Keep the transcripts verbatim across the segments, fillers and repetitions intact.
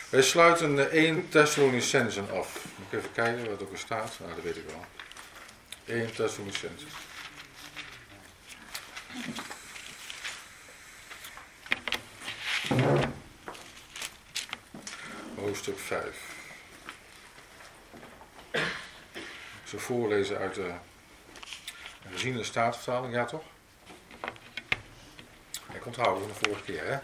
Wij sluiten één Thessalonicenzen af. Moet ik even kijken wat er ook staat. Nou, dat weet ik wel. één Thessalonicenzen. Hoofdstuk vijf. Ik zal voorlezen uit de herziene statenvertaling, ja toch? Ik onthoud van de vorige keer, hè?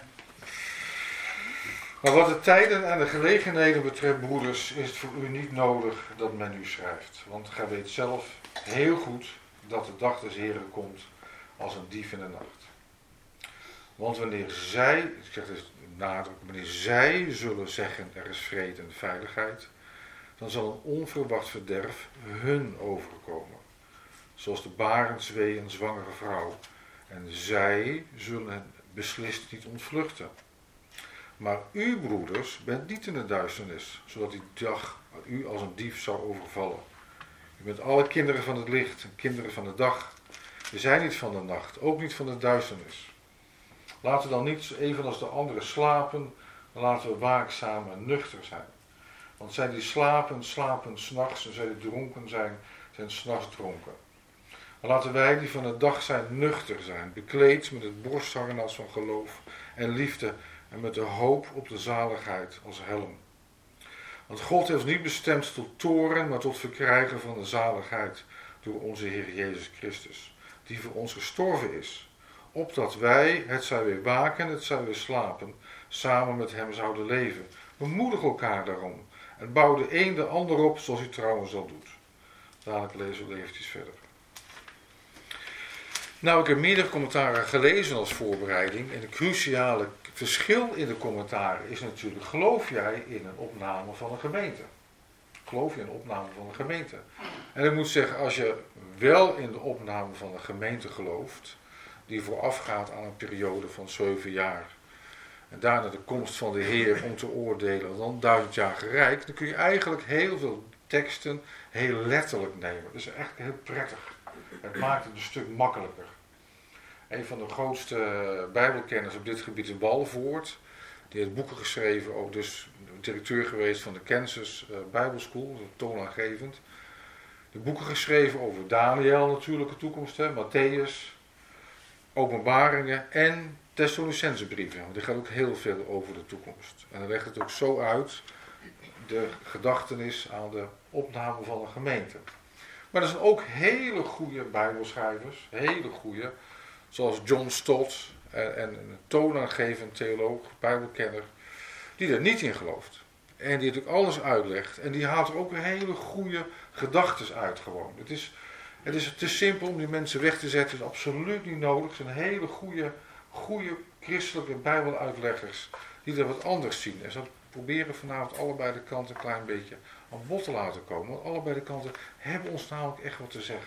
Maar wat de tijden en de gelegenheden betreft, broeders, is het voor u niet nodig dat men u schrijft. Want gij weet zelf heel goed dat de dag des Heren komt als een dief in de nacht. Want wanneer zij, ik zeg het nadruk, wanneer zij zullen zeggen er is vrede en veiligheid, dan zal een onverwacht verderf hun overkomen. Zoals de barenswee een zwangere vrouw. En zij zullen het beslist niet ontvluchten. Maar u, broeders, bent niet in de duisternis, zodat die dag u als een dief zou overvallen. U bent alle kinderen van het licht en kinderen van de dag. We zijn niet van de nacht, ook niet van de duisternis. Laten we dan niet evenals de anderen slapen, maar laten we waakzaam en nuchter zijn. Want zij die slapen, slapen 's nachts, en zij die dronken zijn, zijn 's nachts dronken. Maar laten wij die van de dag zijn nuchter zijn, bekleed met het borstharnas van geloof en liefde en met de hoop op de zaligheid als helm. Want God heeft niet bestemd tot toorn, maar tot verkrijgen van de zaligheid door onze Heer Jezus Christus, die voor ons gestorven is, opdat wij, het zij weer waken, het zij weer slapen, samen met hem zouden leven. Bemoedig elkaar daarom en bouw de een de ander op, zoals u trouwens al doet. Dadelijk lezen we eventjes verder. Nou, ik heb meerdere commentaren gelezen als voorbereiding en het cruciale verschil in de commentaren is natuurlijk, geloof jij in een opname van een gemeente? Geloof je in een opname van een gemeente? En ik moet zeggen, als je wel in de opname van een gemeente gelooft, die voorafgaat aan een periode van zeven jaar, en daarna de komst van de Heer om te oordelen, en dan duizend jaar gereikt, dan kun je eigenlijk heel veel teksten heel letterlijk nemen. Dat is echt heel prettig. Het maakt het een stuk makkelijker. Een van de grootste bijbelkenners op dit gebied is Walvoort. Die heeft boeken geschreven, ook dus directeur geweest van de Kansas uh, Bible School, toonaangevend. De boeken geschreven over Daniel natuurlijk, de toekomst, hè, Matthäus, Openbaringen en Thessalonicenzenbrieven. Want die gaat ook heel veel over de toekomst. En dan legt het ook zo uit, de gedachtenis aan de opname van een gemeente. Maar er zijn ook hele goede bijbelschrijvers, hele goede, zoals John Stott en, en een toonaangevend theoloog, bijbelkenner, die er niet in gelooft. En die het ook alles uitlegt. En die haalt er ook hele goede gedachten uit gewoon. Het is, het is te simpel om die mensen weg te zetten, het is absoluut niet nodig. Het zijn hele goede, goede christelijke bijbeluitleggers die er wat anders zien. En zo proberen vanavond allebei de kanten een klein beetje aan bod te laten komen. Want allebei de kanten hebben ons namelijk echt wat te zeggen.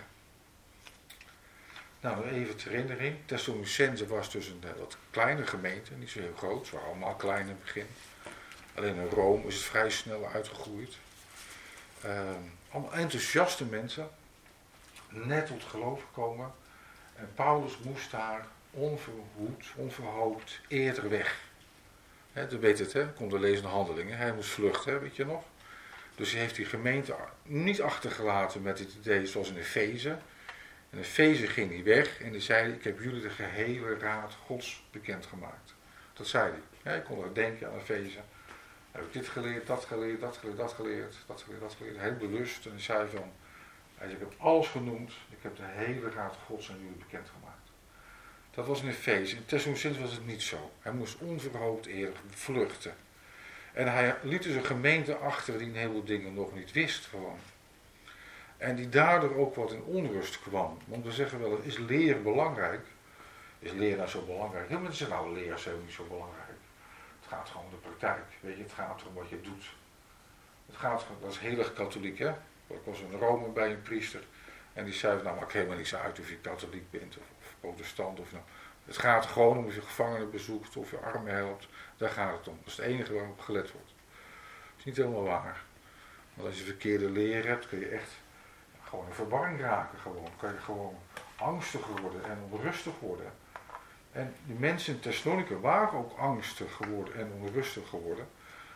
Nou, nog even ter herinnering. Thessalonicenzen was dus een wat kleine gemeente, niet zo heel groot. Ze waren allemaal klein in het begin. Alleen in Rome is het vrij snel uitgegroeid. Uh, allemaal enthousiaste mensen. Net tot geloof gekomen. En Paulus moest daar onverhoed, onverhoopt eerder weg. He, dat weet het, hè? Komt er lezen handelingen. Hij moest vluchten, hè? Weet je nog? Dus hij heeft die gemeente niet achtergelaten met het idee zoals in Efeze. In Efeze ging hij weg en hij zei, ik heb jullie de gehele raad Gods bekendgemaakt. Dat zei hij. Ja, ik kon er denken aan Efeze. Heb ik dit geleerd, dat geleerd, dat geleerd, dat geleerd, dat geleerd, dat geleerd. Heel bewust. En hij zei van, hij zei, ik heb alles genoemd. Ik heb de hele raad Gods aan jullie bekendgemaakt. Dat was in Efeze. In Thessalonicenzen was het niet zo. Hij moest onverhoopt eerder vluchten. En hij liet dus een gemeente achter die een heleboel dingen nog niet wist gewoon. En die daardoor ook wat in onrust kwam. Want we zeggen wel, is leren belangrijk? Is leren nou zo belangrijk? Heel veel mensen zeggen, nou, leren is helemaal niet zo belangrijk. Het gaat gewoon om de praktijk. Weet je, het gaat om wat je doet. Het gaat, dat is heel erg katholiek, hè? Ik was in Rome bij een priester. En die zei, nou, maakt helemaal niets uit of je katholiek bent of, of protestant. Of nou. Het gaat gewoon om of je gevangenen bezoekt of je armen helpt. Daar gaat het om. Dat is het enige waarop gelet wordt. Dat is niet helemaal waar. Want als je verkeerde leer hebt, kun je echt gewoon in verwarring raken. Gewoon. Kan je gewoon angstig worden en onrustig worden. En die mensen in Thessaloniki waren ook angstig geworden en onrustig geworden.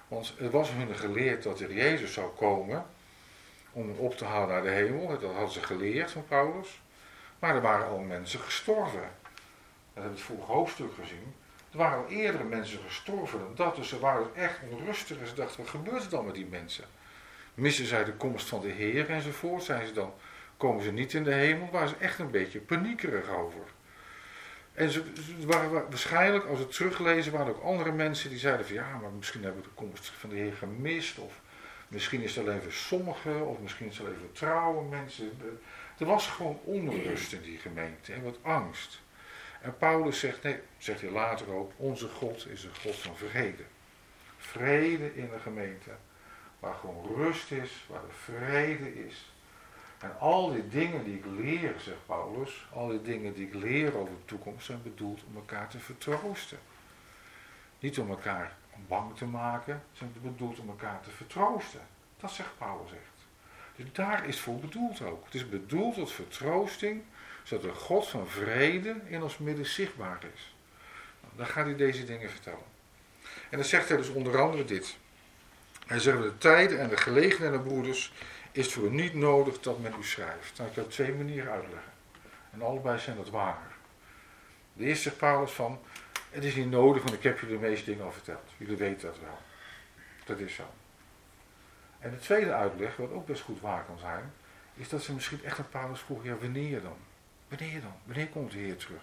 Want het was hun geleerd dat er Jezus zou komen om hem op te halen naar de hemel. Dat hadden ze geleerd van Paulus. Maar er waren al mensen gestorven. Dat hebben we het vorige hoofdstuk gezien. Er waren al eerdere mensen gestorven dan dat. Dus ze waren echt onrustig. En ze dachten, wat gebeurt er dan met die mensen? Missen zij de komst van de Heer enzovoort? Zijn ze dan, komen ze niet in de hemel? Daar waren ze echt een beetje paniekerig over. En ze, ze waren waarschijnlijk, als we het teruglezen, waren er ook andere mensen die zeiden van ja, maar misschien hebben we de komst van de Heer gemist. Of misschien is het alleen voor sommigen, of misschien is het alleen voor trouwe mensen. Er was gewoon onrust in die gemeente en wat angst. En Paulus zegt, nee, zegt hij later ook, onze God is een God van vrede. Vrede in de gemeente, waar gewoon rust is, waar er vrede is. En al die dingen die ik leer, zegt Paulus, al die dingen die ik leer over de toekomst zijn bedoeld om elkaar te vertroosten. Niet om elkaar bang te maken, zijn bedoeld om elkaar te vertroosten. Dat zegt Paulus echt. Dus daar is het voor bedoeld ook. Het is bedoeld tot vertroosting, zodat de God van vrede in ons midden zichtbaar is. Nou, dan gaat hij deze dingen vertellen. En dan zegt hij dus onder andere dit. Hij zegt, de tijden en de gelegenheden, broeders, is het voor u niet nodig dat men u schrijft. Nou, ik heb twee manieren uitleggen. En allebei zijn dat waar. De eerste zegt Paulus van, het is niet nodig, want ik heb jullie de meeste dingen al verteld. Jullie weten dat wel. Dat is zo. En de tweede uitleg, wat ook best goed waar kan zijn, is dat ze misschien echt aan Paulus vroegen, ja, wanneer dan? Wanneer dan? Wanneer komt de Heer terug?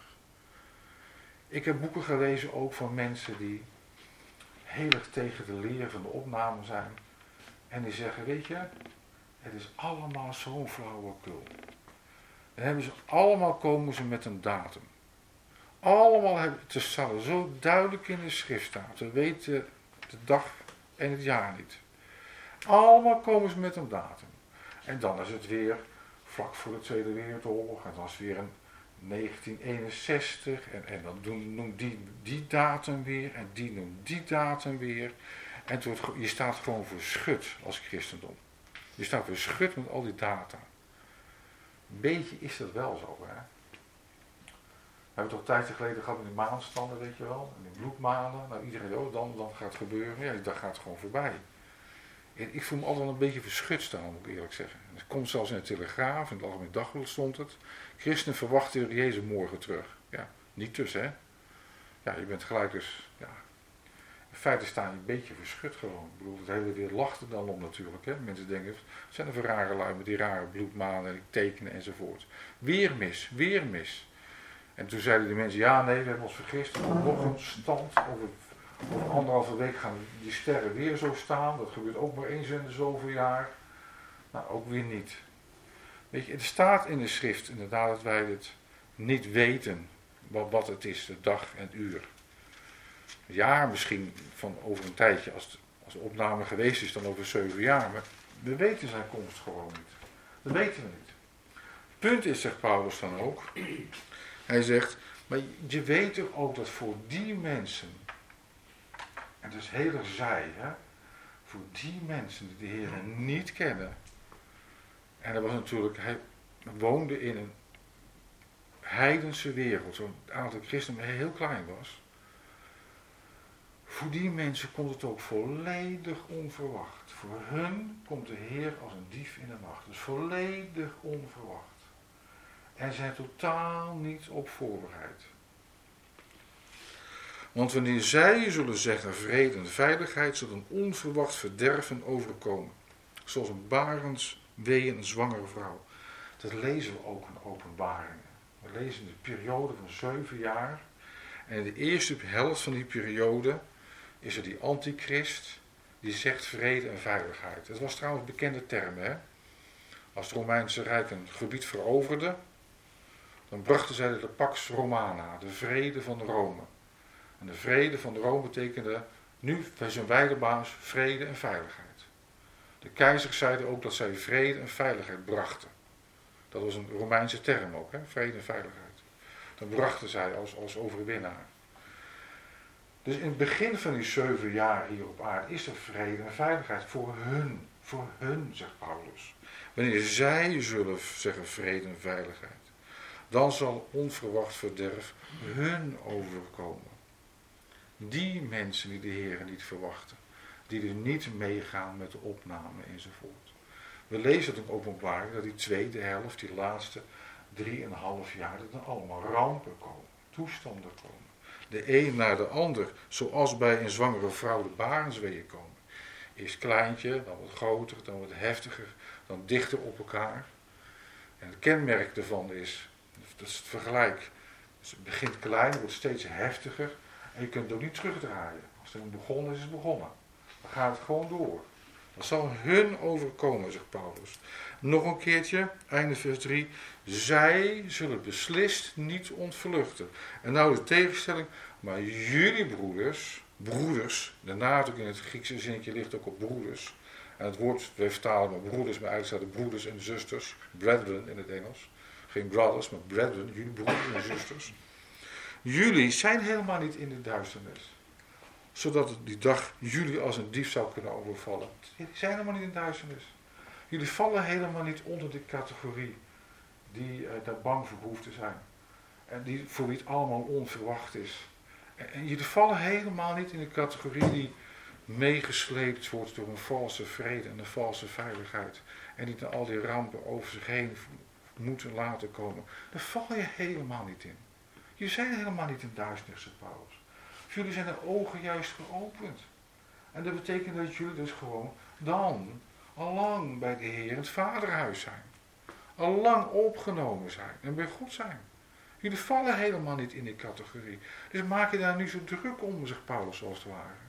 Ik heb boeken gelezen ook van mensen die heel erg tegen de leer van de opname zijn. En die zeggen, weet je, het is allemaal zo'n flauwekul. Dan hebben ze allemaal, komen ze met een datum. Allemaal hebben, het staat zo duidelijk in de schrift staat. We weten de dag en het jaar niet. Allemaal komen ze met een datum. En dan is het weer vlak voor de Tweede Wereldoorlog. En dan is het weer een negentien eenenzestig. En, en dan doen, noemt die die datum weer. En die noemt die datum weer. En het wordt, je staat gewoon verschut als christendom. Je staat verschut met al die data. Een beetje is dat wel zo, hè. We hebben het al een tijdje geleden gehad met die maanstanden, weet je wel. En die bloedmanen. Nou, iedereen, oh, dan, dan gaat het gebeuren. Ja, dat gaat gewoon voorbij. En ik voel me altijd wel een beetje verschut staan, moet ik eerlijk zeggen. Het komt zelfs in de Telegraaf, in het Algemeen Dagblad stond het. Christenen verwachten Jezus morgen terug. Ja, niet tussen, hè. Ja, je bent gelijk dus, ja. In feite sta je een beetje verschut gewoon. Ik bedoel, het hele wereld lacht er dan om natuurlijk, hè. Mensen denken, het zijn er voor rare lui met die rare bloedmanen en die tekenen enzovoort. Weer mis, weer mis. En toen zeiden die mensen, ja nee, we hebben ons vergist. Nog een stand, over, over anderhalve week gaan die sterren weer zo staan. Dat gebeurt ook maar eens in de zoveel jaar. Nou, ook weer niet. Weet je, het staat in de schrift inderdaad dat wij het niet weten wat, wat het is, de dag en uur. Ja, misschien van over een tijdje, als de, als de opname geweest is, dan over zeven jaar. Maar we weten zijn komst gewoon niet. Dat weten we niet. Het punt is, zegt Paulus dan ook, hij zegt, maar je weet toch ook dat voor die mensen, en het is heel erg zij, hè, voor die mensen die de Heer niet kennen, en dat was natuurlijk, hij woonde in een heidense wereld, zo'n aantal christenen heel klein was. Voor die mensen komt het ook volledig onverwacht. Voor hun komt de Heer als een dief in de nacht. Dus volledig onverwacht. En zijn totaal niet op voorbereid. Want wanneer zij zullen zeggen vrede en veiligheid, zal een onverwacht verderven overkomen. Zoals een barenswee een zwangere vrouw. Dat lezen we ook in Openbaringen. We lezen in de periode van zeven jaar. En in de eerste helft van die periode is er die antichrist die zegt vrede en veiligheid. Dat was trouwens een bekende term, hè. Als het Romeinse Rijk een gebied veroverde, dan brachten zij de Pax Romana, de vrede van Rome. En de vrede van Rome betekende, nu zijn wij de baas, vrede en veiligheid. De keizers zeiden ook dat zij vrede en veiligheid brachten. Dat was een Romeinse term ook, hè? Vrede en veiligheid. Dat brachten zij als, als overwinnaar. Dus in het begin van die zeven jaar hier op aarde is er vrede en veiligheid voor hun. Voor hun, zegt Paulus. Wanneer zij zullen zeggen vrede en veiligheid, dan zal onverwacht verderf hun overkomen. Die mensen die de Heer niet verwachten, die er niet meegaan met de opname enzovoort. We lezen het in Openbaring dat die tweede helft, die laatste drieënhalf jaar, dat er allemaal rampen komen, toestanden komen. De een naar de ander, zoals bij een zwangere vrouw de barensweeën komen. Eerst kleintje, dan wat groter, dan wat heftiger, dan dichter op elkaar. En het kenmerk daarvan is, dat is het vergelijk. Dus het begint klein, wordt steeds heftiger en je kunt het ook niet terugdraaien. Als het begonnen is, is het begonnen. Dan gaat het gewoon door. Dat zal hun overkomen, zegt Paulus. Nog een keertje, einde vers drie. Zij zullen beslist niet ontvluchten. En nou de tegenstelling, maar jullie broeders, broeders, de nadruk in het Griekse zinnetje ligt ook op broeders. En het woord, wij vertalen met broeders, maar eigenlijk staat de broeders en zusters, brethren in het Engels. Geen brothers, maar brethren, jullie broeders en zusters. Jullie zijn helemaal niet in de duisternis. Zodat die dag jullie als een dief zou kunnen overvallen. Jullie zijn helemaal niet in de duisternis. Jullie vallen helemaal niet onder de categorie die uh, daar bang voor hoeft te zijn. En die, voor wie het allemaal onverwacht is. En, en jullie vallen helemaal niet in de categorie die meegesleept wordt door een valse vrede en een valse veiligheid. En die dan al die rampen over zich heen moeten laten komen. Daar val je helemaal niet in. Jullie zijn helemaal niet in duisternis, zegt Paulus. Jullie zijn de ogen juist geopend. En dat betekent dat jullie dus gewoon dan al lang bij de Heer in het vaderhuis zijn. Al lang opgenomen zijn en bij God zijn. Jullie vallen helemaal niet in die categorie. Dus maak je daar nu zo druk om, zegt Paulus, zoals het ware.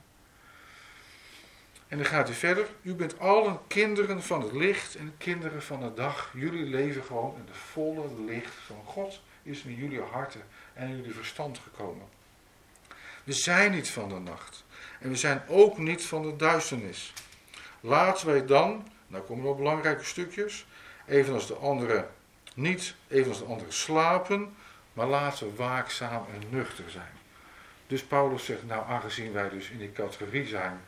En dan gaat hij verder. U bent allen kinderen van het licht en kinderen van de dag. Jullie leven gewoon in de volle licht van God. Is in jullie harten en in jullie verstand gekomen. We zijn niet van de nacht. En we zijn ook niet van de duisternis. Laten wij dan, nou komen er wel belangrijke stukjes, evenals de anderen niet, evenals de anderen slapen, maar laten we waakzaam en nuchter zijn. Dus Paulus zegt, nou aangezien wij dus in die categorie zijn,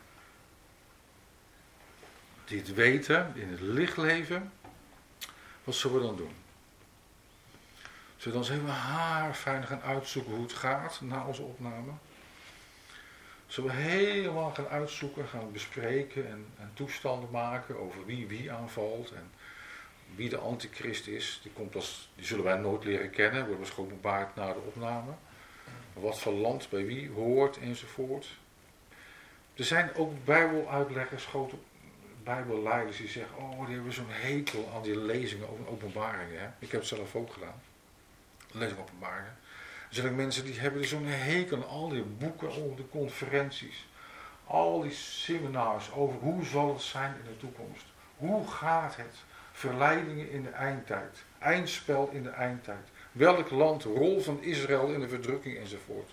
die het weten, in het licht leven, wat zullen we dan doen? Zullen we dan eens even haarfijn gaan uitzoeken hoe het gaat na onze opname? Zullen we helemaal gaan uitzoeken, gaan bespreken en, en toestanden maken over wie wie aanvalt en wie de antichrist is. Die, komt als, die zullen wij nooit leren kennen, wordt ons geopenbaard na de opname. Wat voor land bij wie hoort enzovoort. Er zijn ook bijbeluitleggers, grote bijbelleiders die zeggen, oh die hebben zo'n hekel aan die lezingen over openbaringen. Hè? Ik heb het zelf ook gedaan. Lezing openbaringen. Er zijn ook mensen die hebben zo'n hekel aan al die boeken over de conferenties. Al die seminars over hoe zal het zijn in de toekomst. Hoe gaat het? Verleidingen in de eindtijd. Eindspel in de eindtijd. Welk land, rol van Israël in de verdrukking enzovoort.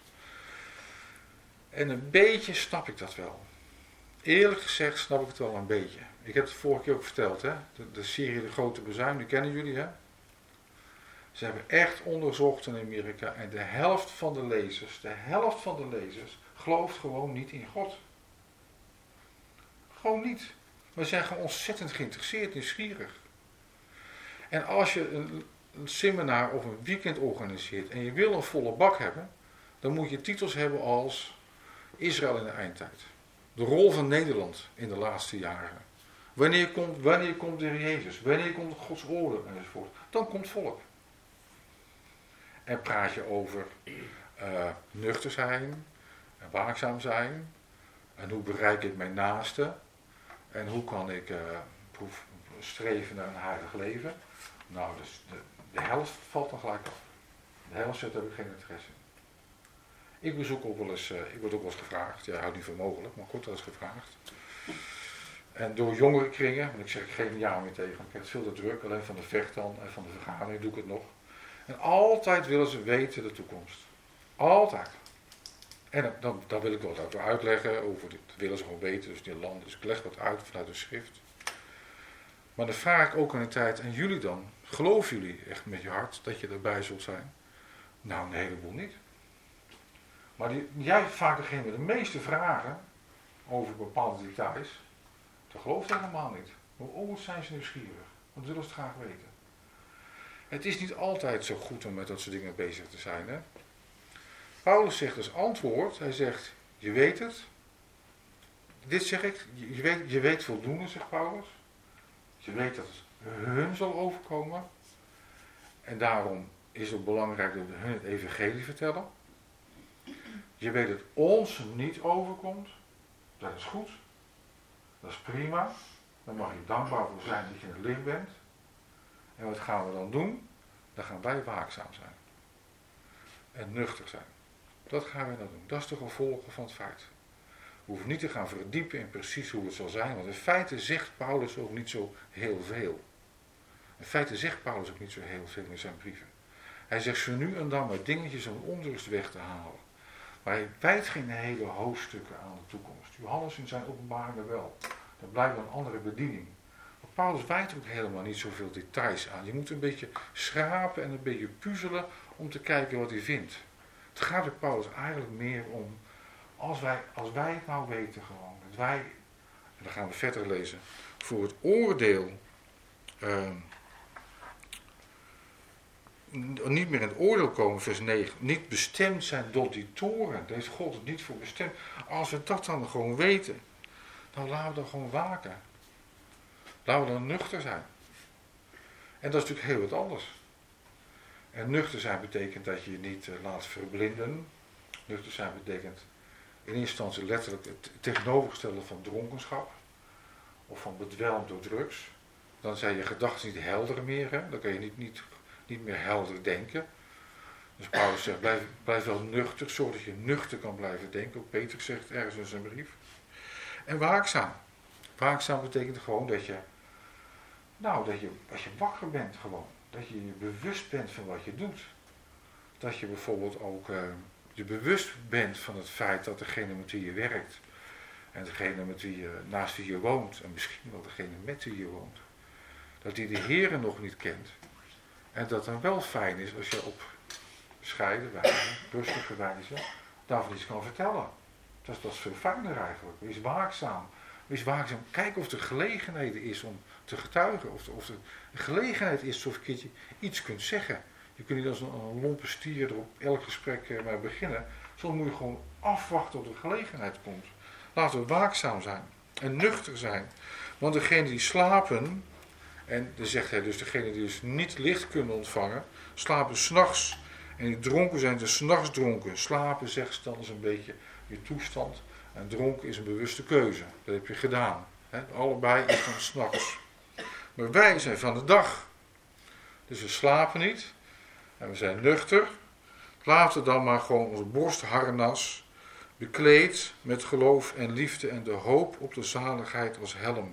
En een beetje snap ik dat wel. Eerlijk gezegd snap ik het wel een beetje. Ik heb het vorige keer ook verteld, hè? De, de serie De Grote Bezuin, die kennen jullie, hè? Ze hebben echt onderzocht in Amerika en de helft van de lezers, de helft van de lezers, gelooft gewoon niet in God. Gewoon niet. Maar ze zijn gewoon ontzettend geïnteresseerd, nieuwsgierig. En als je een, een seminar of een weekend organiseert en je wil een volle bak hebben, dan moet je titels hebben als Israël in de eindtijd. De rol van Nederland in de laatste jaren. Wanneer komt, wanneer komt de Heer Jezus? Wanneer komt Gods oordeel enzovoort? Dan komt volk. En praat je over uh, nuchter zijn, en waakzaam zijn. En hoe bereik ik mijn naaste? En hoe kan ik uh, proef, streven naar een heilig leven? Nou, dus de, de helft valt dan gelijk af. De helft zegt, daar heb ik geen interesse in. Ik bezoek ook wel eens, uh, ik word ook wel eens gevraagd, ja, houdt niet voor mogelijk, maar goed, dat is gevraagd. En door jongere kringen, want ik zeg geen ja meer tegen, ik heb het veel te druk, alleen van de vecht dan en van de vergadering doe ik het nog. En altijd willen ze weten de toekomst. Altijd. En dan, dan, dan wil ik wat over uitleggen, over dit willen ze gewoon weten, dus die land, dus ik leg wat uit vanuit de schrift. Maar dan vraag ik ook aan de tijd, en jullie dan, geloven jullie echt met je hart dat je erbij zult zijn? Nou, een heleboel niet. Maar die, jij vaak degene met de meeste vragen over bepaalde details, dat gelooft helemaal niet. Maar oh, zijn ze nieuwsgierig, want willen ze het graag weten. Het is niet altijd zo goed om met dat soort dingen bezig te zijn. Hè? Paulus zegt als antwoord, hij zegt, je weet het, dit zeg ik, je weet, je weet voldoende, zegt Paulus. Je weet dat het hun zal overkomen. En daarom is het belangrijk dat we hun het evangelie vertellen. Je weet dat het ons niet overkomt. Dat is goed. Dat is prima. Daar mag je dankbaar voor zijn dat je een leer bent. En wat gaan we dan doen? Dan gaan wij waakzaam zijn. En nuchter zijn. Dat gaan wij dan doen. Dat is de gevolgen van het feit. We hoeven niet te gaan verdiepen in precies hoe het zal zijn. Want in feite zegt Paulus ook niet zo heel veel. In feite zegt Paulus ook niet zo heel veel in zijn brieven. Hij zegt zo nu en dan maar dingetjes om onrust weg te halen. Maar hij wijdt geen hele hoofdstukken aan de toekomst. Johannes in zijn openbaringen wel. Dat blijkt een andere bediening. Maar Paulus wijdt ook helemaal niet zoveel details aan. Je moet een beetje schrapen en een beetje puzzelen om te kijken wat hij vindt. Het gaat bij Paulus eigenlijk meer om, als wij, als wij het nou weten gewoon, dat wij, en dan gaan we verder lezen, voor het oordeel, uh, niet meer in het oordeel komen, vers negen, niet bestemd zijn tot die toren, daar heeft God het niet voor bestemd. Als we dat dan gewoon weten, dan laten we dan gewoon waken. Laten we dan nuchter zijn. En dat is natuurlijk heel wat anders. En nuchter zijn betekent dat je je niet uh, laat verblinden. Nuchter zijn betekent in eerste instantie letterlijk het tegenovergestelde van dronkenschap. Of van bedwelmd door drugs. Dan zijn je gedachten niet helder meer. Hè? Dan kan je niet, niet, niet meer helder denken. Dus Paulus zegt, blijf, blijf wel nuchter, zodat je nuchter kan blijven denken. Ook Peter zegt ergens in zijn brief. En waakzaam. Waakzaam betekent gewoon dat je, nou, dat je, als je wakker bent gewoon. Dat je je bewust bent van wat je doet. Dat je bijvoorbeeld ook uh, je bewust bent van het feit dat degene met wie je werkt. En degene met wie je, naast wie je woont. En misschien wel degene met wie je woont. Dat die de Heere nog niet kent. En dat het dan wel fijn is als je op bescheiden wijze, rustige wijze, daarvan iets kan vertellen. Dat is, dat is veel fijner eigenlijk. Wees waakzaam. Wees waakzaam. Kijk of er gelegenheid is om te getuigen. Of er, of er een gelegenheid is of je iets kunt zeggen. Je kunt niet als een, een lompe stier er op elk gesprek uh, maar beginnen. Soms moet je gewoon afwachten tot er gelegenheid komt. Laten we waakzaam zijn. En nuchter zijn. Want degenen die slapen, en dan zegt hij dus degenen die dus niet licht kunnen ontvangen, slapen 's nachts. En die dronken zijn dus 's nachts dronken. Slapen, zegt ze dan, is een beetje je toestand. En dronken is een bewuste keuze. Dat heb je gedaan. He, allebei is van 's nachts. Maar wij zijn van de dag. Dus we slapen niet. En we zijn nuchter. Laten we dan maar gewoon ons borstharnas bekleed met geloof en liefde en de hoop op de zaligheid als helm.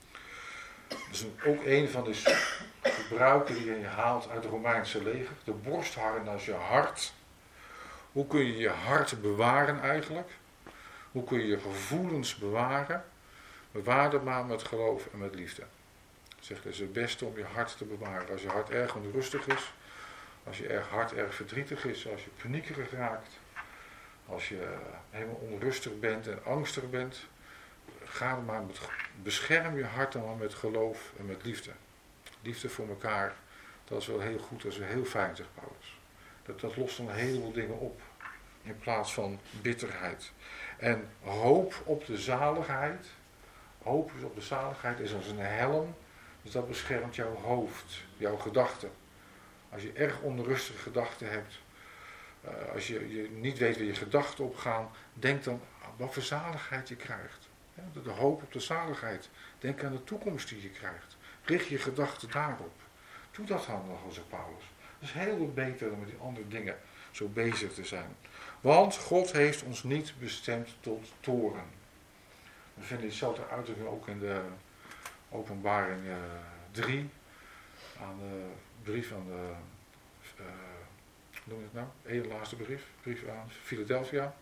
Dat is ook een van de gebruiken die je haalt uit het Romeinse leger. De borstharnas, je hart. Hoe kun je je hart bewaren eigenlijk? Hoe kun je je gevoelens bewaren? Bewaar dat maar met geloof en met liefde. Ik zeg, het is het beste om je hart te bewaren. Als je hart erg onrustig is, als je erg hart erg verdrietig is, als je paniekerig raakt, als je helemaal onrustig bent en angstig bent, ga er maar met, bescherm je hart dan maar met geloof en met liefde. Liefde voor elkaar, dat is wel heel goed, dat is wel heel fijn, zegt Paulus. Dat, dat lost dan een heleboel dingen op, in plaats van bitterheid. En hoop op de zaligheid, hoop op de zaligheid is als een helm, dus dat beschermt jouw hoofd, jouw gedachten. Als je erg onrustige gedachten hebt, uh, als je, je niet weet waar je gedachten op gaan, denk dan wat voor zaligheid je krijgt. Ja, de, de hoop op de zaligheid. Denk aan de toekomst die je krijgt. Richt je gedachten daarop. Doe dat dan nog, zegt Paulus. Dat is heel wat beter dan met die andere dingen zo bezig te zijn. Want God heeft ons niet bestemd tot toren. We vinden diezelfde uitdrukking ook in de openbaring uh, drie. Aan de brief aan de, uh, hoe noem je het nou? Eén laatste brief. Brief aan Philadelphia.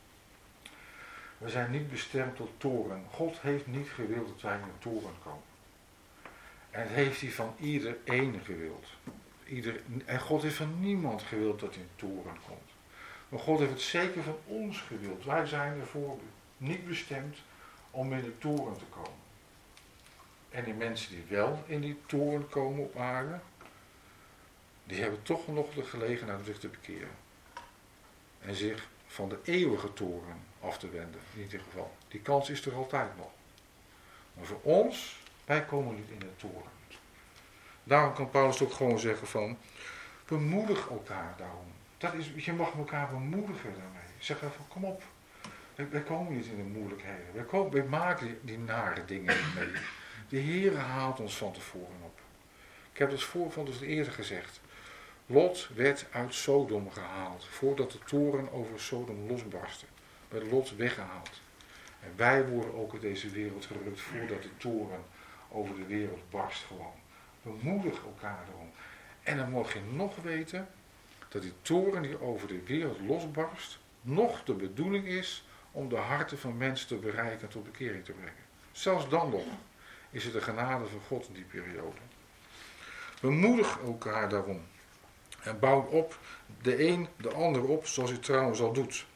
We zijn niet bestemd tot toren. God heeft niet gewild dat wij in een toren komen. En het heeft hij van iedereen gewild. Ieder, en God heeft van niemand gewild dat hij in een toren komt. Maar God heeft het zeker van ons gewild. Wij zijn ervoor niet bestemd om in de toren te komen. En die mensen die wel in die toren komen op aarde, die hebben toch nog de gelegenheid om zich te bekeren. En zich van de eeuwige toren af te wenden, in ieder geval. Die kans is er altijd nog. Maar voor ons, wij komen niet in de toren. Daarom kan Paulus ook gewoon zeggen van, bemoedig elkaar daarom. Dat is, je mag elkaar bemoedigen daarmee. Zeg even, kom op. Wij, wij komen niet in de moeilijkheden. Wij, komen, wij maken die, die nare dingen niet mee. De Heer haalt ons van tevoren op. Ik heb het voorval dus eerder gezegd. Lot werd uit Sodom gehaald, voordat de toren over Sodom losbarstte. Werd Lot weggehaald. En wij worden ook in deze wereld gerukt, voordat de toren over de wereld barst gewoon. Bemoedig elkaar erom. En dan mag je nog weten, dat die toren die over de wereld losbarst, nog de bedoeling is om de harten van mensen te bereiken en tot bekering te brengen. Zelfs dan nog is het de genade van God in die periode. Bemoedig elkaar daarom. En bouw op de een de ander op, zoals u trouwens al doet.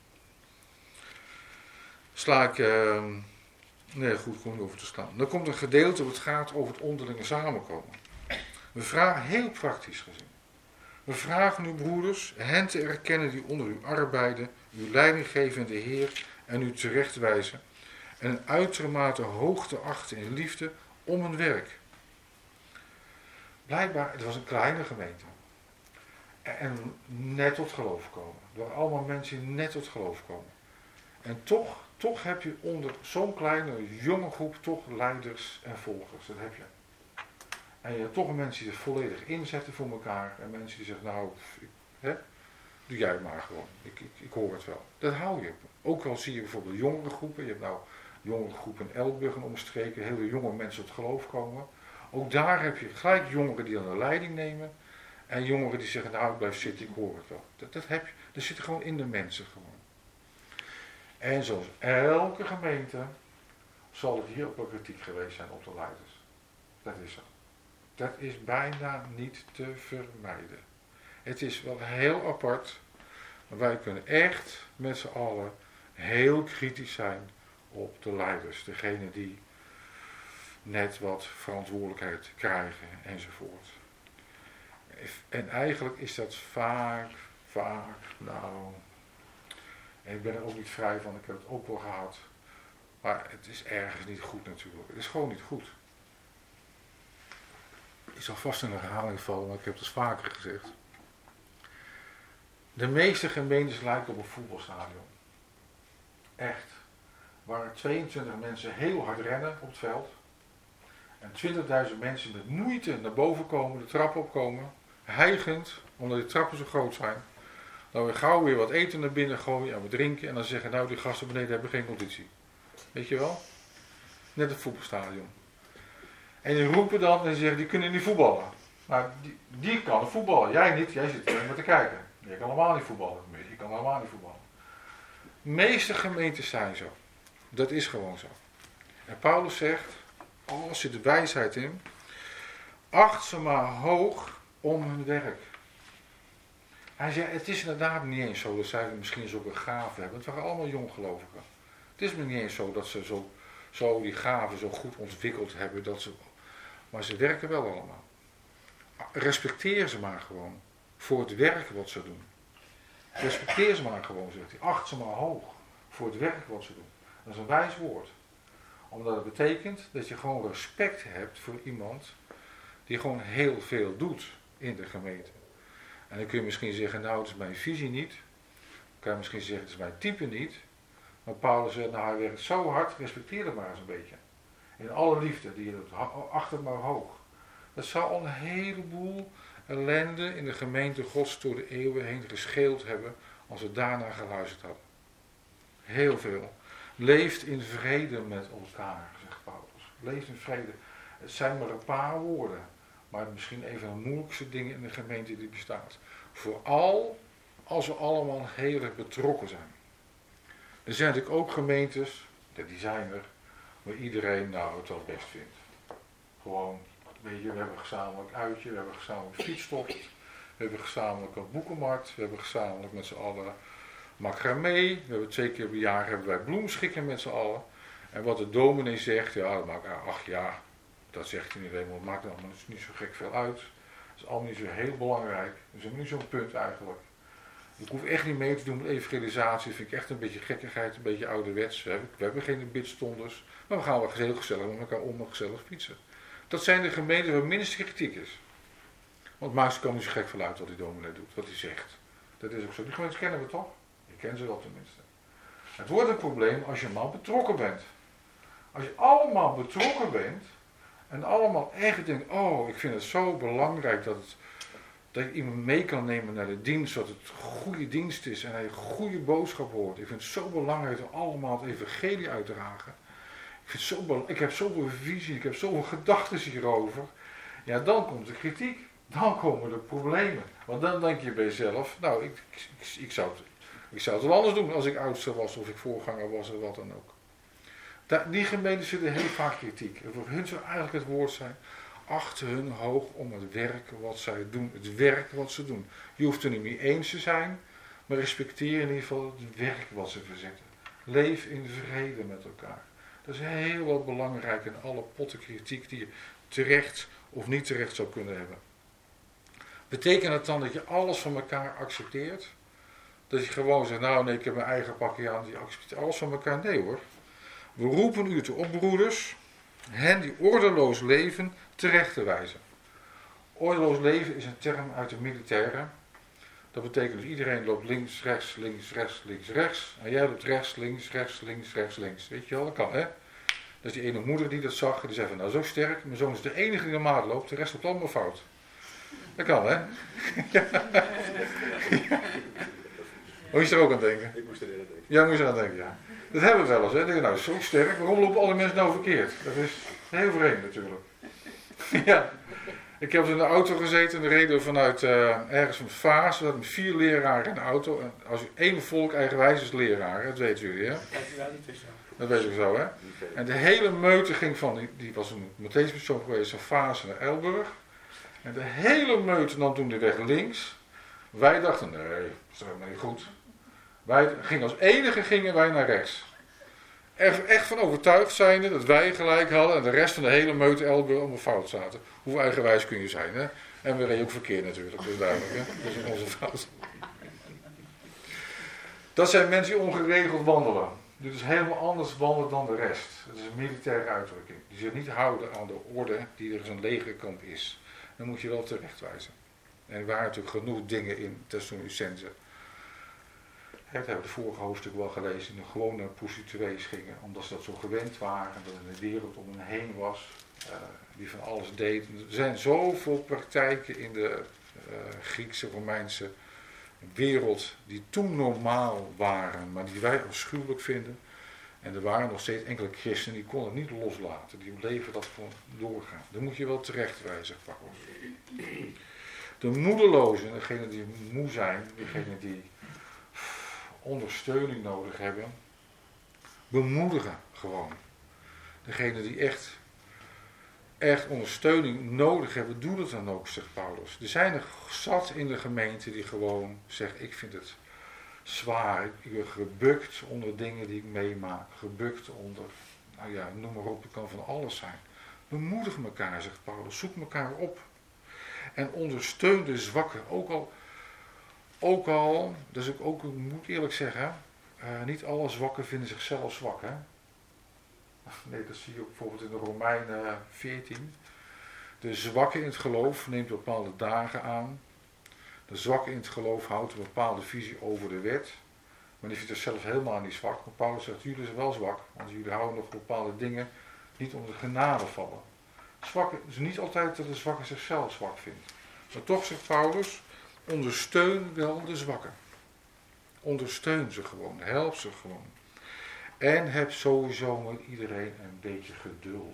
Sla ik... Uh, nee, goed, kom ik over te slaan. Dan komt een gedeelte wat gaat over het onderlinge samenkomen. We vragen, heel praktisch gezien. We vragen uw broeders hen te erkennen die onder u arbeiden, uw leiding geven in de Heer en u terechtwijzen. En een uitermate hoog te achten in liefde om hun werk. Blijkbaar, het was een kleine gemeente. En net tot geloof komen. Door allemaal mensen die net tot geloof komen. En toch, toch heb je onder zo'n kleine, jonge groep toch leiders en volgers. Dat heb je. En je hebt toch mensen die zich volledig inzetten voor elkaar. En mensen die zeggen, nou, ik, hè, doe jij maar gewoon. Ik, ik, ik hoor het wel. Dat hou je. Ook al zie je bijvoorbeeld jongere groepen. Je hebt nou jongere groepen in Elburg en omstreken. Hele jonge mensen tot geloof komen. Ook daar heb je gelijk jongeren die dan de leiding nemen. En jongeren die zeggen, nou ik blijf zitten, ik hoor het wel. Dat, dat, heb je, dat zit gewoon in de mensen gewoon. En zoals elke gemeente zal het hier ook wel kritiek geweest zijn op de leiders. Dat is zo. Dat is bijna niet te vermijden. Het is wel heel apart, maar wij kunnen echt met z'n allen heel kritisch zijn op de leiders. Degene die net wat verantwoordelijkheid krijgen enzovoort. En eigenlijk is dat vaak, vaak, nou, en ik ben er ook niet vrij van, ik heb het ook wel gehad. Maar het is ergens niet goed natuurlijk. Het is gewoon niet goed. Ik zal vast in een herhaling vallen, maar ik heb het dus vaker gezegd. De meeste gemeentes lijken op een voetbalstadion. Echt. Waar tweeëntwintig mensen heel hard rennen op het veld. En twintigduizend mensen met moeite naar boven komen, de trap opkomen. Hijgend, omdat die trappen zo groot zijn. Dan weer gauw weer wat eten naar binnen gooien en wat drinken. En dan zeggen, nou die gasten beneden hebben geen conditie. Weet je wel? Net het voetbalstadion. En die roepen dan en zeggen, die kunnen niet voetballen. Nou, die, die kan voetballen. Jij niet, jij zit er maar te kijken. Je kan allemaal niet voetballen. Je kan allemaal niet voetballen. De meeste gemeentes zijn zo. Dat is gewoon zo. En Paulus zegt, oh, zit de wijsheid in. Acht ze maar hoog om hun werk. Hij zei, het is inderdaad niet eens zo dat zij misschien zulke gaven hebben. Het waren allemaal jonggelovigen. Het is niet eens zo dat ze zo, zo die gaven zo goed ontwikkeld hebben. Dat ze, maar ze werken wel allemaal. Respecteer ze maar gewoon. Voor het werk wat ze doen. Respecteer ze maar gewoon, zegt hij. Acht ze maar hoog. Voor het werk wat ze doen. Dat is een wijs woord. Omdat het betekent dat je gewoon respect hebt voor iemand die gewoon heel veel doet in de gemeente. En dan kun je misschien zeggen, nou het is mijn visie niet. Dan kan je misschien zeggen, het is mijn type niet. Maar Paulus zegt, nou hij werkt zo hard, respecteer het maar eens een beetje. In alle liefde die je doet, acht het maar hoog. Dat zou al een heleboel ellende in de gemeente Gods door de eeuwen heen gescheeld hebben als we daarna geluisterd hadden. Heel veel. Leeft in vrede met elkaar, zegt Paulus. Leeft in vrede. Het zijn maar een paar woorden. Maar misschien een van de moeilijkste dingen in de gemeente die bestaat. Vooral als we allemaal heel erg betrokken zijn. Er zijn natuurlijk ook gemeentes, die zijn er, waar iedereen nou het wel best vindt. Gewoon, weet je, we hebben een gezamenlijk uitje, we hebben een gezamenlijk fietstocht, we hebben gezamenlijk een boekenmarkt, we hebben gezamenlijk met z'n allen macramé, we hebben twee keer per jaar hebben wij bloemschikken met z'n allen. En wat de dominee zegt, ja, dat maakt, ach ja, dat zegt hij niet helemaal, het maakt allemaal niet zo gek veel uit. Dat is allemaal niet zo heel belangrijk, dat is helemaal niet zo'n punt eigenlijk. Ik hoef echt niet mee te doen met evangelisatie. Vind ik echt een beetje gekkigheid, een beetje ouderwets. We hebben, we hebben geen bidstonders. Maar we gaan wel heel gezellig met elkaar om en gezellig fietsen. Dat zijn de gemeenten waar minste kritiek is. Want Maas kan niet zo gek van uit wat die dominee doet, wat hij zegt. Dat is ook zo. Die gemeenten kennen we toch? Je kent ze wel tenminste. Het wordt een probleem als je maar betrokken bent. Als je allemaal betrokken bent en allemaal echt denkt, oh, ik vind het zo belangrijk dat, het, dat je iemand mee kan nemen naar de dienst, dat het een goede dienst is en hij een goede boodschap hoort. Ik vind het zo belangrijk om allemaal het evangelie uit te dragen. Ik, vind het zo belangrijk, ik heb zoveel visie, ik heb zoveel gedachten hierover. Ja, dan komt de kritiek. Dan komen de problemen. Want dan denk je bij jezelf, nou, ik, ik, ik, zou, het, ik zou het wel anders doen als ik oudste was of ik voorganger was of wat dan ook. Da, die gemeenten zitten heel vaak kritiek. En voor hun zou eigenlijk het woord zijn, acht hun hoog om het werk wat zij doen. Het werk wat ze doen. Je hoeft er niet mee eens te zijn, maar respecteer in ieder geval het werk wat ze verzetten. Leef in vrede met elkaar. Dat is heel wat belangrijk in alle potten kritiek die je terecht of niet terecht zou kunnen hebben. Betekent het dan dat je alles van elkaar accepteert? Dat je gewoon zegt, nou nee, ik heb mijn eigen pakje aan, die accepteert alles van elkaar? Nee hoor. We roepen u te op, broeders, hen die ordeloos leven terecht te wijzen. Ordeloos leven is een term uit de militaire. Dat betekent dus iedereen loopt links, rechts, links, rechts, links, rechts. En jij loopt rechts, links, rechts, links, rechts, links. Weet je wel, dat kan hè. Dat is die ene moeder die dat zag, die zei van, nou zo sterk, mijn zoon is de enige die normaal loopt, de rest loopt allemaal fout. Dat kan, hè? Ja. Moet je er ook aan denken? Ik moest er aan denken. Ja, moet je er aan denken, ja. Dat hebben we wel eens, hè? Denk je, nou, zo sterk, waarom lopen alle mensen nou verkeerd? Dat is heel vreemd natuurlijk. Ja. Ik heb in de auto gezeten en reden vanuit uh, ergens van Vaas. We hadden vier leraren in de auto. En als u één volk eigenwijs is leraar, dat weten jullie, hè? Dat weet ik zo, hè? En de hele meute ging van, die, die was een Matthäuspersoon geweest, van Vaas naar Elburg. En de hele meute nam toen de weg links. Wij dachten, nee, dat is helemaal niet goed. Wij gingen als enige gingen wij naar rechts. Er echt van overtuigd zijnde dat wij gelijk hadden en de rest van de hele meute Elburg allemaal fout zaten. Hoe eigenwijs kun je zijn, hè? En we reden ook verkeerd natuurlijk, dat is duidelijk, hè? Dat is onze fout. Dat zijn mensen die ongeregeld wandelen. Dit is helemaal anders wandelen dan de rest. Dat is een militaire uitdrukking. Die zich niet houden aan de orde die er in een legerkamp is. Dan moet je wel terechtwijzen. En er waren natuurlijk genoeg dingen in Thessalonicense. Dat hebben we het vorige hoofdstuk wel gelezen. Die gewoon naar prostituees gingen. Omdat ze dat zo gewend waren. En dat er een wereld om hen heen was. Uh, die van alles deed. Er zijn zoveel praktijken in de uh, Griekse, Romeinse wereld. Die toen normaal waren. Maar die wij afschuwelijk vinden. En er waren nog steeds enkele christenen die konden het niet loslaten. Die bleven dat gewoon doorgaan. Dan moet je wel terechtwijzen, zegt Paulus. De moedelozen, degenen die moe zijn, degenen die ondersteuning nodig hebben, bemoedigen gewoon. Degenen die echt, echt ondersteuning nodig hebben, doen het dan ook, zegt Paulus. Er zijn er zat in de gemeente die gewoon zeggen, ik vind het zwaar, ik ben gebukt onder dingen die ik meemaak, gebukt onder, nou ja, noem maar op, het kan van alles zijn. Bemoedig elkaar, zegt Paulus, zoek elkaar op. En ondersteun de zwakken, ook al, ook al, dus ik ook moet eerlijk zeggen, uh, niet alle zwakken vinden zichzelf zwak, hè. Nee, dat zie je ook bijvoorbeeld in de Romeinen veertien. De zwakke in het geloof neemt bepaalde dagen aan. De zwakke in het geloof houdt een bepaalde visie over de wet. Maar die vindt zichzelf helemaal niet zwak. Maar Paulus zegt, jullie zijn wel zwak. Want jullie houden nog bepaalde dingen niet onder de genade vallen. Zwak is niet altijd dat de zwakke zichzelf zwak vindt. Maar toch zegt Paulus, ondersteun wel de zwakken. Ondersteun ze gewoon, help ze gewoon. En heb sowieso met iedereen een beetje geduld.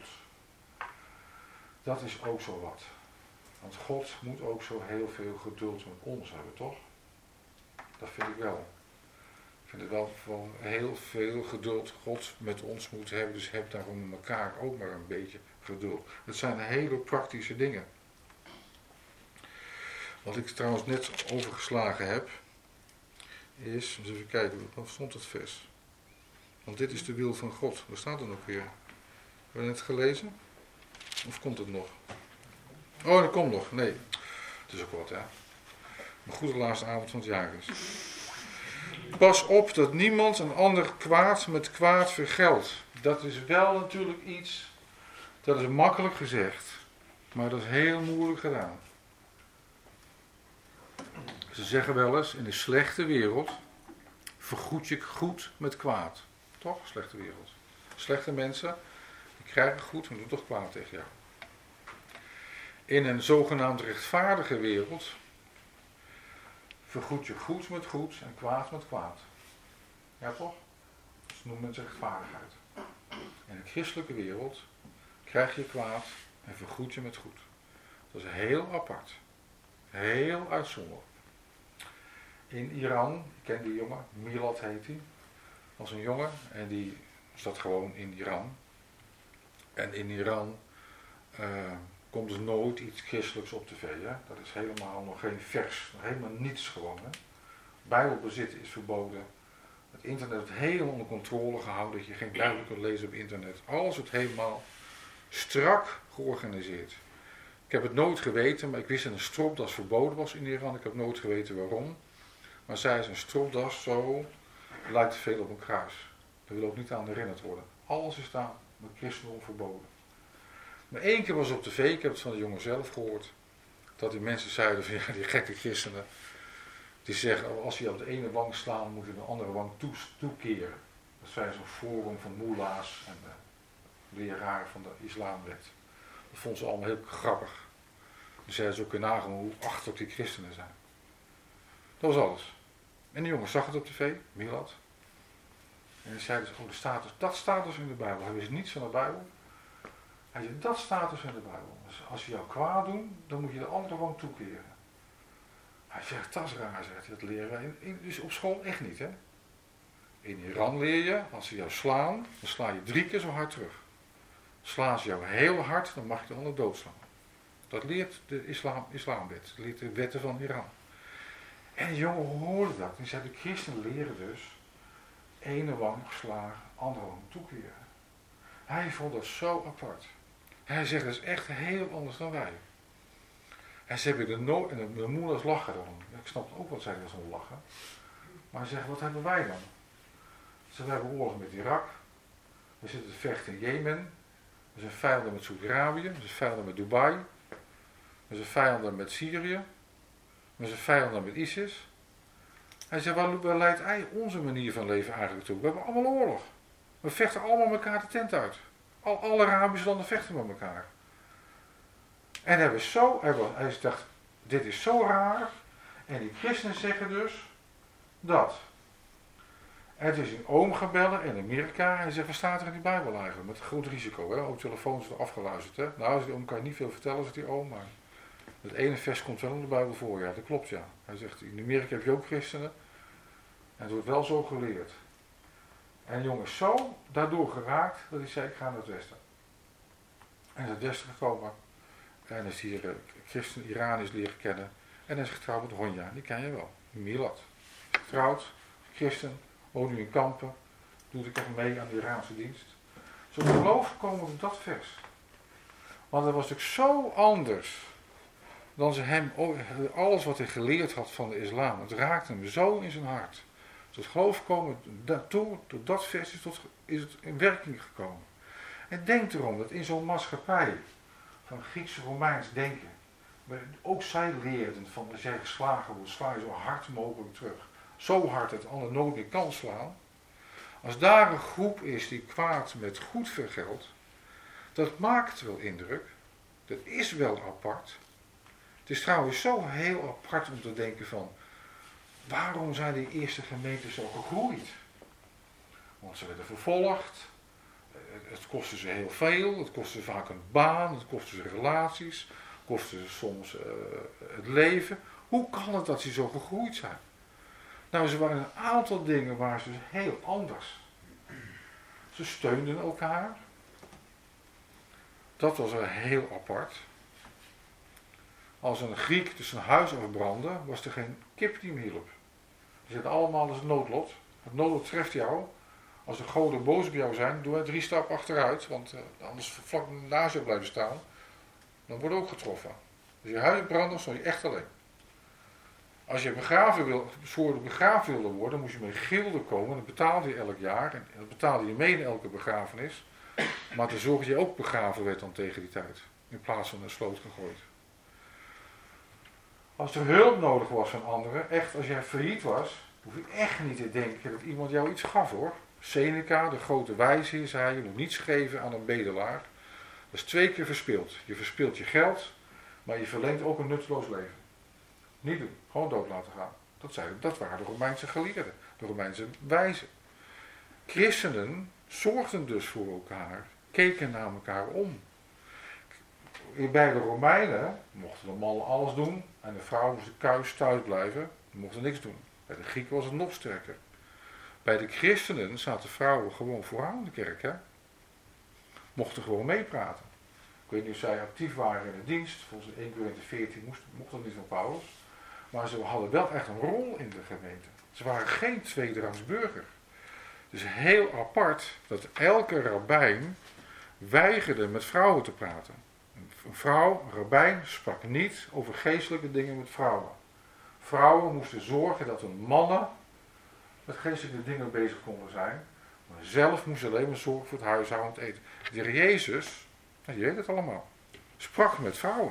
Dat is ook zo wat. Want God moet ook zo heel veel geduld met ons hebben, toch? Dat vind ik wel. Ik vind het wel van heel veel geduld God met ons moet hebben. Dus heb daarom met elkaar ook maar een beetje geduld. Dat zijn hele praktische dingen. Wat ik trouwens net overgeslagen heb, is, eens even kijken, wat stond het vers? Want dit is de wil van God. Waar staat het nog weer? Hebben we net gelezen? Of komt het nog? Oh, dat komt nog. Nee. Het is ook wat, hè. Een goede laatste avond van het jaar is. Pas op dat niemand een ander kwaad met kwaad vergeldt. Dat is wel natuurlijk iets, dat is makkelijk gezegd, maar dat is heel moeilijk gedaan. Ze zeggen wel eens, in de slechte wereld vergoed je goed met kwaad. Toch? Slechte wereld. Slechte mensen, die krijgen goed en doen toch kwaad tegen jou. In een zogenaamd rechtvaardige wereld vergoed je goed met goed en kwaad met kwaad. Ja toch? Dat noemen ze rechtvaardigheid. In de christelijke wereld krijg je kwaad en vergoed je met goed. Dat is heel apart. Heel uitzonderlijk. In Iran, ik ken die jongen, Milad heet hij. Dat was een jongen en die zat gewoon in Iran. En in Iran uh, komt dus nooit iets christelijks op tv. Hè? Dat is helemaal nog geen vers, nog helemaal niets gewoon. Hè? Bijbelbezit is verboden. Het internet wordt helemaal onder controle gehouden, dat je geen Bijbel kunt lezen op internet. Alles wordt helemaal strak georganiseerd. Ik heb het nooit geweten, maar ik wist dat een stropdas verboden was in Iran. Ik heb nooit geweten waarom. Maar zij is een stropdas zo, het lijkt te veel op een kruis. Daar wil ook niet aan herinnerd worden. Alles is daar met christendom verboden. Maar één keer was op tv, ik heb het van de jongen zelf gehoord, dat die mensen zeiden van ja, die gekke christenen, die zeggen als je op de ene wang slaat, moet je de andere wang toe, toekeren. Dat zijn zo'n forum van moela's en de leraren van de islamwet. Dat vonden ze allemaal heel grappig. Dus zeiden ze ook in nagaan hoe achterlijk die christenen zijn. Dat was alles. En die jongen zag het op tv, Milad. En hij zei dus, oh, de status, dat staat dus in de Bijbel. Hij wist niets van de Bijbel. Hij zei, dat staat dus in de Bijbel. Dus als ze jou kwaad doen, dan moet je de andere wang toekeren. Hij zegt, dat is raar, zegt hij, dat leren wij in, in, dus op school echt niet, hè. In Iran leer je, als ze jou slaan, dan sla je drie keer zo hard terug. Slaan ze jou heel hard, dan mag je de ander doodslaan. Dat leert de islam, islamwet, dat leert de wetten van Iran. En de jongen hoorde dat. En zei, de christenen leren dus, ene wang geslagen, andere wang toekeren. Hij vond dat zo apart. Hij zegt, dat is echt heel anders dan wij. En ze hebben de no- en de moeders lachen erom. Ik snap ook wat zij zo lachen. Maar hij zegt, wat hebben wij dan? Ze hebben oorlog met Irak. We zitten te vechten in Jemen. We zijn vijanden met Saudi-Arabië. We zijn vijanden met Dubai. We zijn vijanden met Syrië. We zijn vijanden met ISIS. Hij zegt, waar, waar leidt hij onze manier van leven eigenlijk toe? We hebben allemaal oorlog. We vechten allemaal elkaar de tent uit. Al, alle Arabische landen vechten met elkaar. En hij was zo, hij, was, hij dacht, dit is zo raar. En die christenen zeggen dus dat. En het is een oom gaan bellen in Amerika. En hij zegt, wat staat er in die Bijbel eigenlijk? Met groot risico, hè? Ook telefoons worden afgeluisterd, hè? Nou, die oom kan je niet veel vertellen, zegt die oom, maar het ene vers komt wel in de Bijbel voor, ja, dat klopt, ja. Hij zegt, in Amerika heb je ook christenen. En het wordt wel zo geleerd. En de jongen is zo daardoor geraakt, dat hij zei, ik ga naar het westen. En is naar het westen gekomen. En is hier uh, christen Iraniërs leren kennen. En hij is getrouwd met Honja, die ken je wel. Milad. Getrouwd, christen, woont nu in kampen. Doet ik ook mee aan de Iraanse dienst. Zo geloof komen op dat vers. Want dat was natuurlijk zo anders dan ze hem, alles wat hij geleerd had van de islam. Het raakte hem zo in zijn hart. Tot geloof komen, door, door dat vers is, tot, is het in werking gekomen. En denk erom dat in zo'n maatschappij van Grieks-Romeins denken, waar ook zij leerden van als jij geslagen wordt, sla je zo hard mogelijk terug. Zo hard dat de ander nooit meer kan slaan. Als daar een groep is die kwaad met goed vergeldt, dat maakt wel indruk. Dat is wel apart. Het is trouwens zo heel apart om te denken van, waarom zijn die eerste gemeenten zo gegroeid? Want ze werden vervolgd, het kostte ze heel veel, het kostte ze vaak een baan, het kostte ze relaties, het kostte ze soms uh, het leven. Hoe kan het dat ze zo gegroeid zijn? Nou, ze waren een aantal dingen waar ze heel anders. Ze steunden elkaar. Dat was er heel apart. Als een Griek dus een huis afbrandde, was er geen kip die hem hielp. Die zitten allemaal als het noodlot. Het noodlot treft jou. Als de goden boos op jou zijn, doe drie stappen achteruit, want uh, anders vlak naast je blijven staan, dan word je ook getroffen. Als je huis brandt, dan stond je echt alleen. Als je begraven wil, soorten begraven wilde worden, moest je met gilden komen. Dat betaalde je elk jaar. En dat betaalde je mee in elke begrafenis. Maar te zorgen dat je ook begraven werd dan tegen die tijd. In plaats van een sloot gegooid. Als er hulp nodig was van anderen, echt als jij failliet was, hoef je echt niet te denken dat iemand jou iets gaf hoor. Seneca, de grote wijze, zei je moet niets geven aan een bedelaar. Dat is twee keer verspild. Je verspilt je geld, maar je verlengt ook een nutteloos leven. Niet doen, gewoon dood laten gaan. Dat, zeiden, dat waren de Romeinse geleerden, de Romeinse wijzen. Christenen zorgden dus voor elkaar, keken naar elkaar om. Bij de Romeinen mochten de mannen alles doen en de vrouwen moesten kuis thuis blijven, die mochten niks doen. Bij de Grieken was het nog sterker. Bij de christenen zaten vrouwen gewoon vooraan in de kerk, hè? Mochten gewoon meepraten. Ik weet niet of zij actief waren in de dienst, volgens Eerste Korinthe veertien mocht, mocht dat niet van Paulus. Maar ze hadden wel echt een rol in de gemeente. Ze waren geen tweederangs burger. Dus heel apart dat elke rabbijn weigerde met vrouwen te praten. Een vrouw, een rabbijn, sprak niet over geestelijke dingen met vrouwen. Vrouwen moesten zorgen dat hun mannen met geestelijke dingen bezig konden zijn. Maar zelf moesten alleen maar zorgen voor het huishouden en het eten. De Heer Jezus, je weet het allemaal, sprak met vrouwen.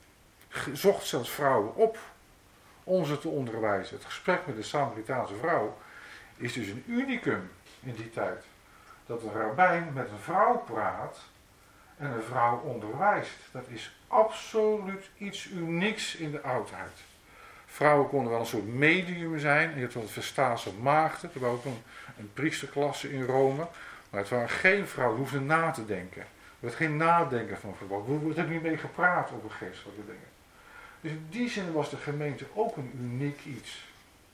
Zocht zelfs vrouwen op om ze te onderwijzen. Het gesprek met de Samaritaanse vrouw is dus een unicum in die tijd. Dat een rabbijn met een vrouw praat en een vrouw onderwijst. Dat is absoluut iets unieks in de oudheid. Vrouwen konden wel een soort medium zijn. Je hebt wel het verstaanse maagden. Er was ook een, een priesterklasse in Rome. Maar het waren geen vrouwen, die hoefden na te denken. Er werd geen nadenken van verwacht. Er werd ook niet mee gepraat over geestelijke dingen. Dus in die zin was de gemeente ook een uniek iets.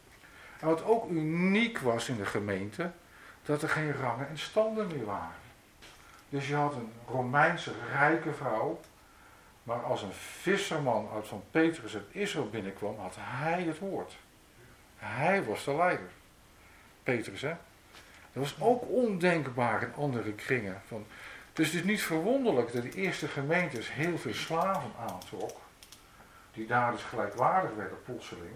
En wat ook uniek was in de gemeente, dat er geen rangen en standen meer waren. Dus je had een Romeinse rijke vrouw, maar als een visserman uit van Petrus uit Israël binnenkwam, had hij het woord. Hij was de leider. Petrus, hè. Dat was ook ondenkbaar in andere kringen. Van, dus het is niet verwonderlijk dat de eerste gemeentes heel veel slaven aantrok, die daar dus gelijkwaardig werden plotseling,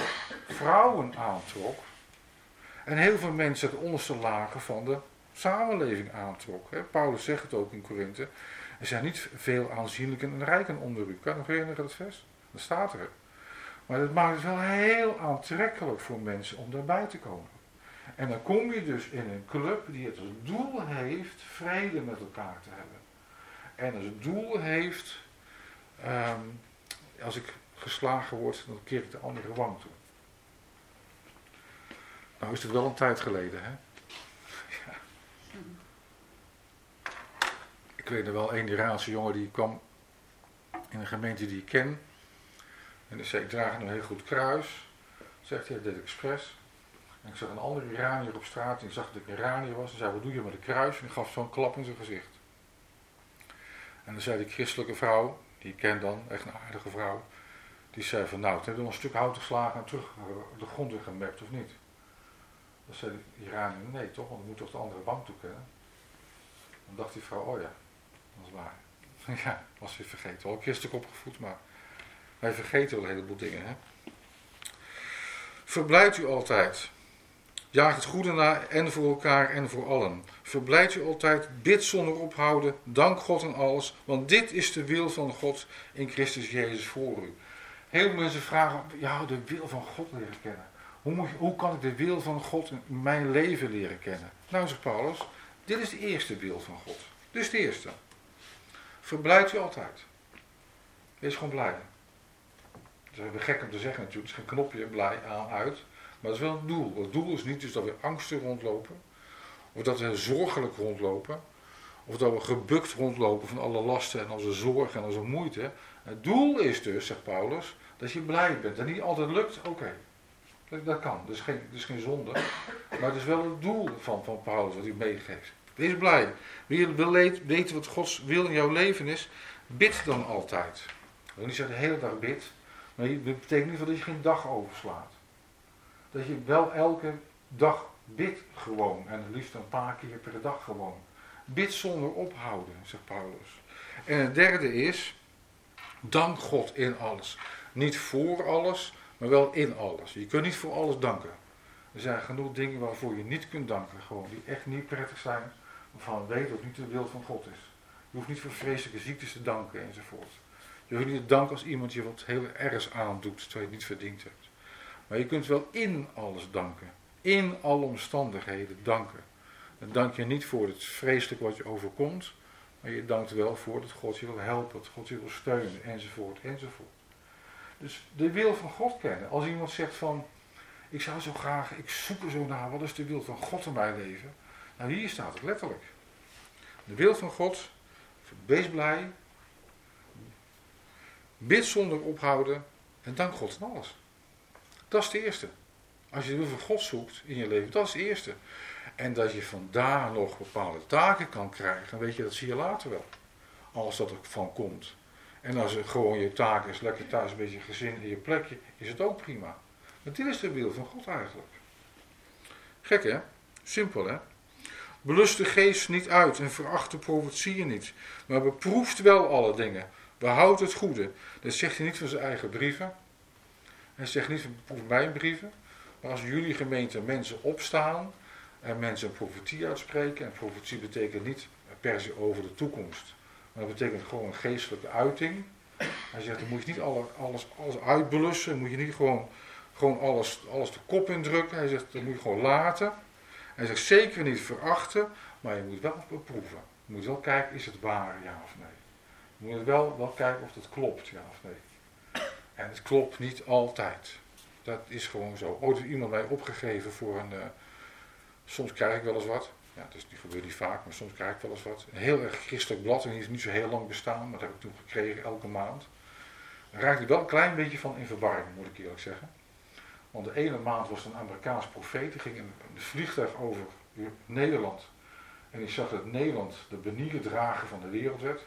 vrouwen aantrok en heel veel mensen uit de onderste lagen van de samenleving aantrok. Hè. Paulus zegt het ook in Korinthe, er zijn niet veel aanzienlijken en rijken onder u. Kan je nog herinneren dat vers? Dat staat er. Maar dat maakt het wel heel aantrekkelijk voor mensen om daarbij te komen. En dan kom je dus in een club die het als doel heeft vrede met elkaar te hebben. En als doel heeft, um, als ik geslagen word, dan keer ik de andere wang toe. Nou is het wel een tijd geleden, hè? Ja. Ik weet er wel een Iraanse jongen die kwam in een gemeente die ik ken. En die zei, ik draag een heel goed kruis. Zegt hij, dat deed ik expres. En ik zag een andere Iranier op straat en ik zag dat ik Iranier was. En zei, wat doe je met een kruis? En ik gaf zo'n klap in zijn gezicht. En dan zei die christelijke vrouw, die ik ken dan, echt een aardige vrouw. Die zei van, nou, het heeft nog een stuk hout geslagen en terug de grond in gemapt, of niet? Dan zei de Iranier, nee toch, want ik moet toch de andere bank toekennen. Dan dacht die vrouw, oh ja, dat is waar. Ja, was weer vergeten. Wel christelijk opgevoed, maar wij vergeten wel een heleboel dingen, hè. Verblijdt u altijd. Jaag het goede na en voor elkaar en voor allen. Verblijdt u altijd, bid zonder ophouden, dank God en alles, want dit is de wil van God in Christus Jezus voor u. Heel veel mensen vragen, ja, de wil van God leren kennen. Hoe, moet je, hoe kan ik de wil van God in mijn leven leren kennen? Nou, zegt Paulus, dit is de eerste wil van God. Dit is de eerste. Verblijdt u altijd. Wees gewoon blij. Dat is gek om te zeggen natuurlijk, het is geen knopje, blij, aan, uit. Maar dat is wel een doel. Het doel is niet dus dat we angsten rondlopen. Of dat we zorgelijk rondlopen. Of dat we gebukt rondlopen van alle lasten en onze zorgen en onze moeite. Het doel is dus, zegt Paulus, dat je blij bent. Dat niet altijd lukt, oké. Okay. Dat, dat kan. Dat is, geen, dat is geen zonde. Maar het is wel het doel van, van Paulus wat hij meegeeft. Wees blij. Wil je wil weten wat Gods wil in jouw leven is? Bid dan altijd. Ik wil niet zeggen de hele dag bid. Maar dat betekent niet dat je geen dag overslaat. Dat je wel elke dag bidt gewoon. En het liefst een paar keer per dag gewoon. Bid zonder ophouden, zegt Paulus. En het derde is, dank God in alles. Niet voor alles, Maar wel in alles. Je kunt niet voor alles danken. Er zijn genoeg dingen waarvoor je niet kunt danken. Gewoon die echt niet prettig zijn. Waarvan je weet dat het niet de wil van God is. Je hoeft niet voor vreselijke ziektes te danken enzovoort. Je hoeft niet te danken als iemand je wat heel ergs aandoet. Terwijl je het niet verdiend hebt. Maar je kunt wel in alles danken. In alle omstandigheden danken. Dan dank je niet voor het vreselijk wat je overkomt. Maar je dankt er wel voor dat God je wil helpen. Dat God je wil steunen enzovoort enzovoort. Dus de wil van God kennen. Als iemand zegt van, ik zou zo graag, ik zoek er zo naar, wat is de wil van God in mijn leven? Nou, hier staat het letterlijk. De wil van God, wees blij, bid zonder ophouden en dank God in alles. Dat is de eerste. Als je de wil van God zoekt in je leven, dat is het eerste. En dat je vandaar nog bepaalde taken kan krijgen, dan weet je, dat zie je later wel. Als dat er van komt. En als het gewoon je taak is, lekker thuis een beetje gezin in je plekje, is het ook prima. Maar dit is de wil van God eigenlijk. Gek hè? Simpel hè? Belust de geest niet uit en veracht de profetieën niet. Maar beproeft wel alle dingen. Behoud het goede. Dat zegt hij niet van zijn eigen brieven. Hij zegt niet van beproef mijn brieven. Maar als jullie gemeente mensen opstaan en mensen een profetie uitspreken. En profetie betekent niet per se over de toekomst. Maar dat betekent gewoon een geestelijke uiting. Hij zegt, dan moet je niet alle, alles, alles uitbelussen. Dan moet je niet gewoon, gewoon alles, alles de kop indrukken. Hij zegt, dat moet je gewoon laten. Hij zegt, zeker niet verachten. Maar je moet wel beproeven. Je moet wel kijken, is het waar, ja of nee. Je moet wel, wel kijken of het klopt, ja of nee. En het klopt niet altijd. Dat is gewoon zo. Ooit heeft iemand mij opgegeven voor een... Uh, soms krijg ik wel eens wat. Ja, dus die gebeurt niet vaak, maar soms krijg ik wel eens wat. Een heel erg christelijk blad, en die is niet zo heel lang bestaan, maar dat heb ik toen gekregen elke maand. Daar raakte ik wel een klein beetje van in verwarring, moet ik eerlijk zeggen. Want de ene maand was een Amerikaans profeet, die ging in een vliegtuig over Nederland. En die zag dat Nederland de benieuwde drager van de wereld werd.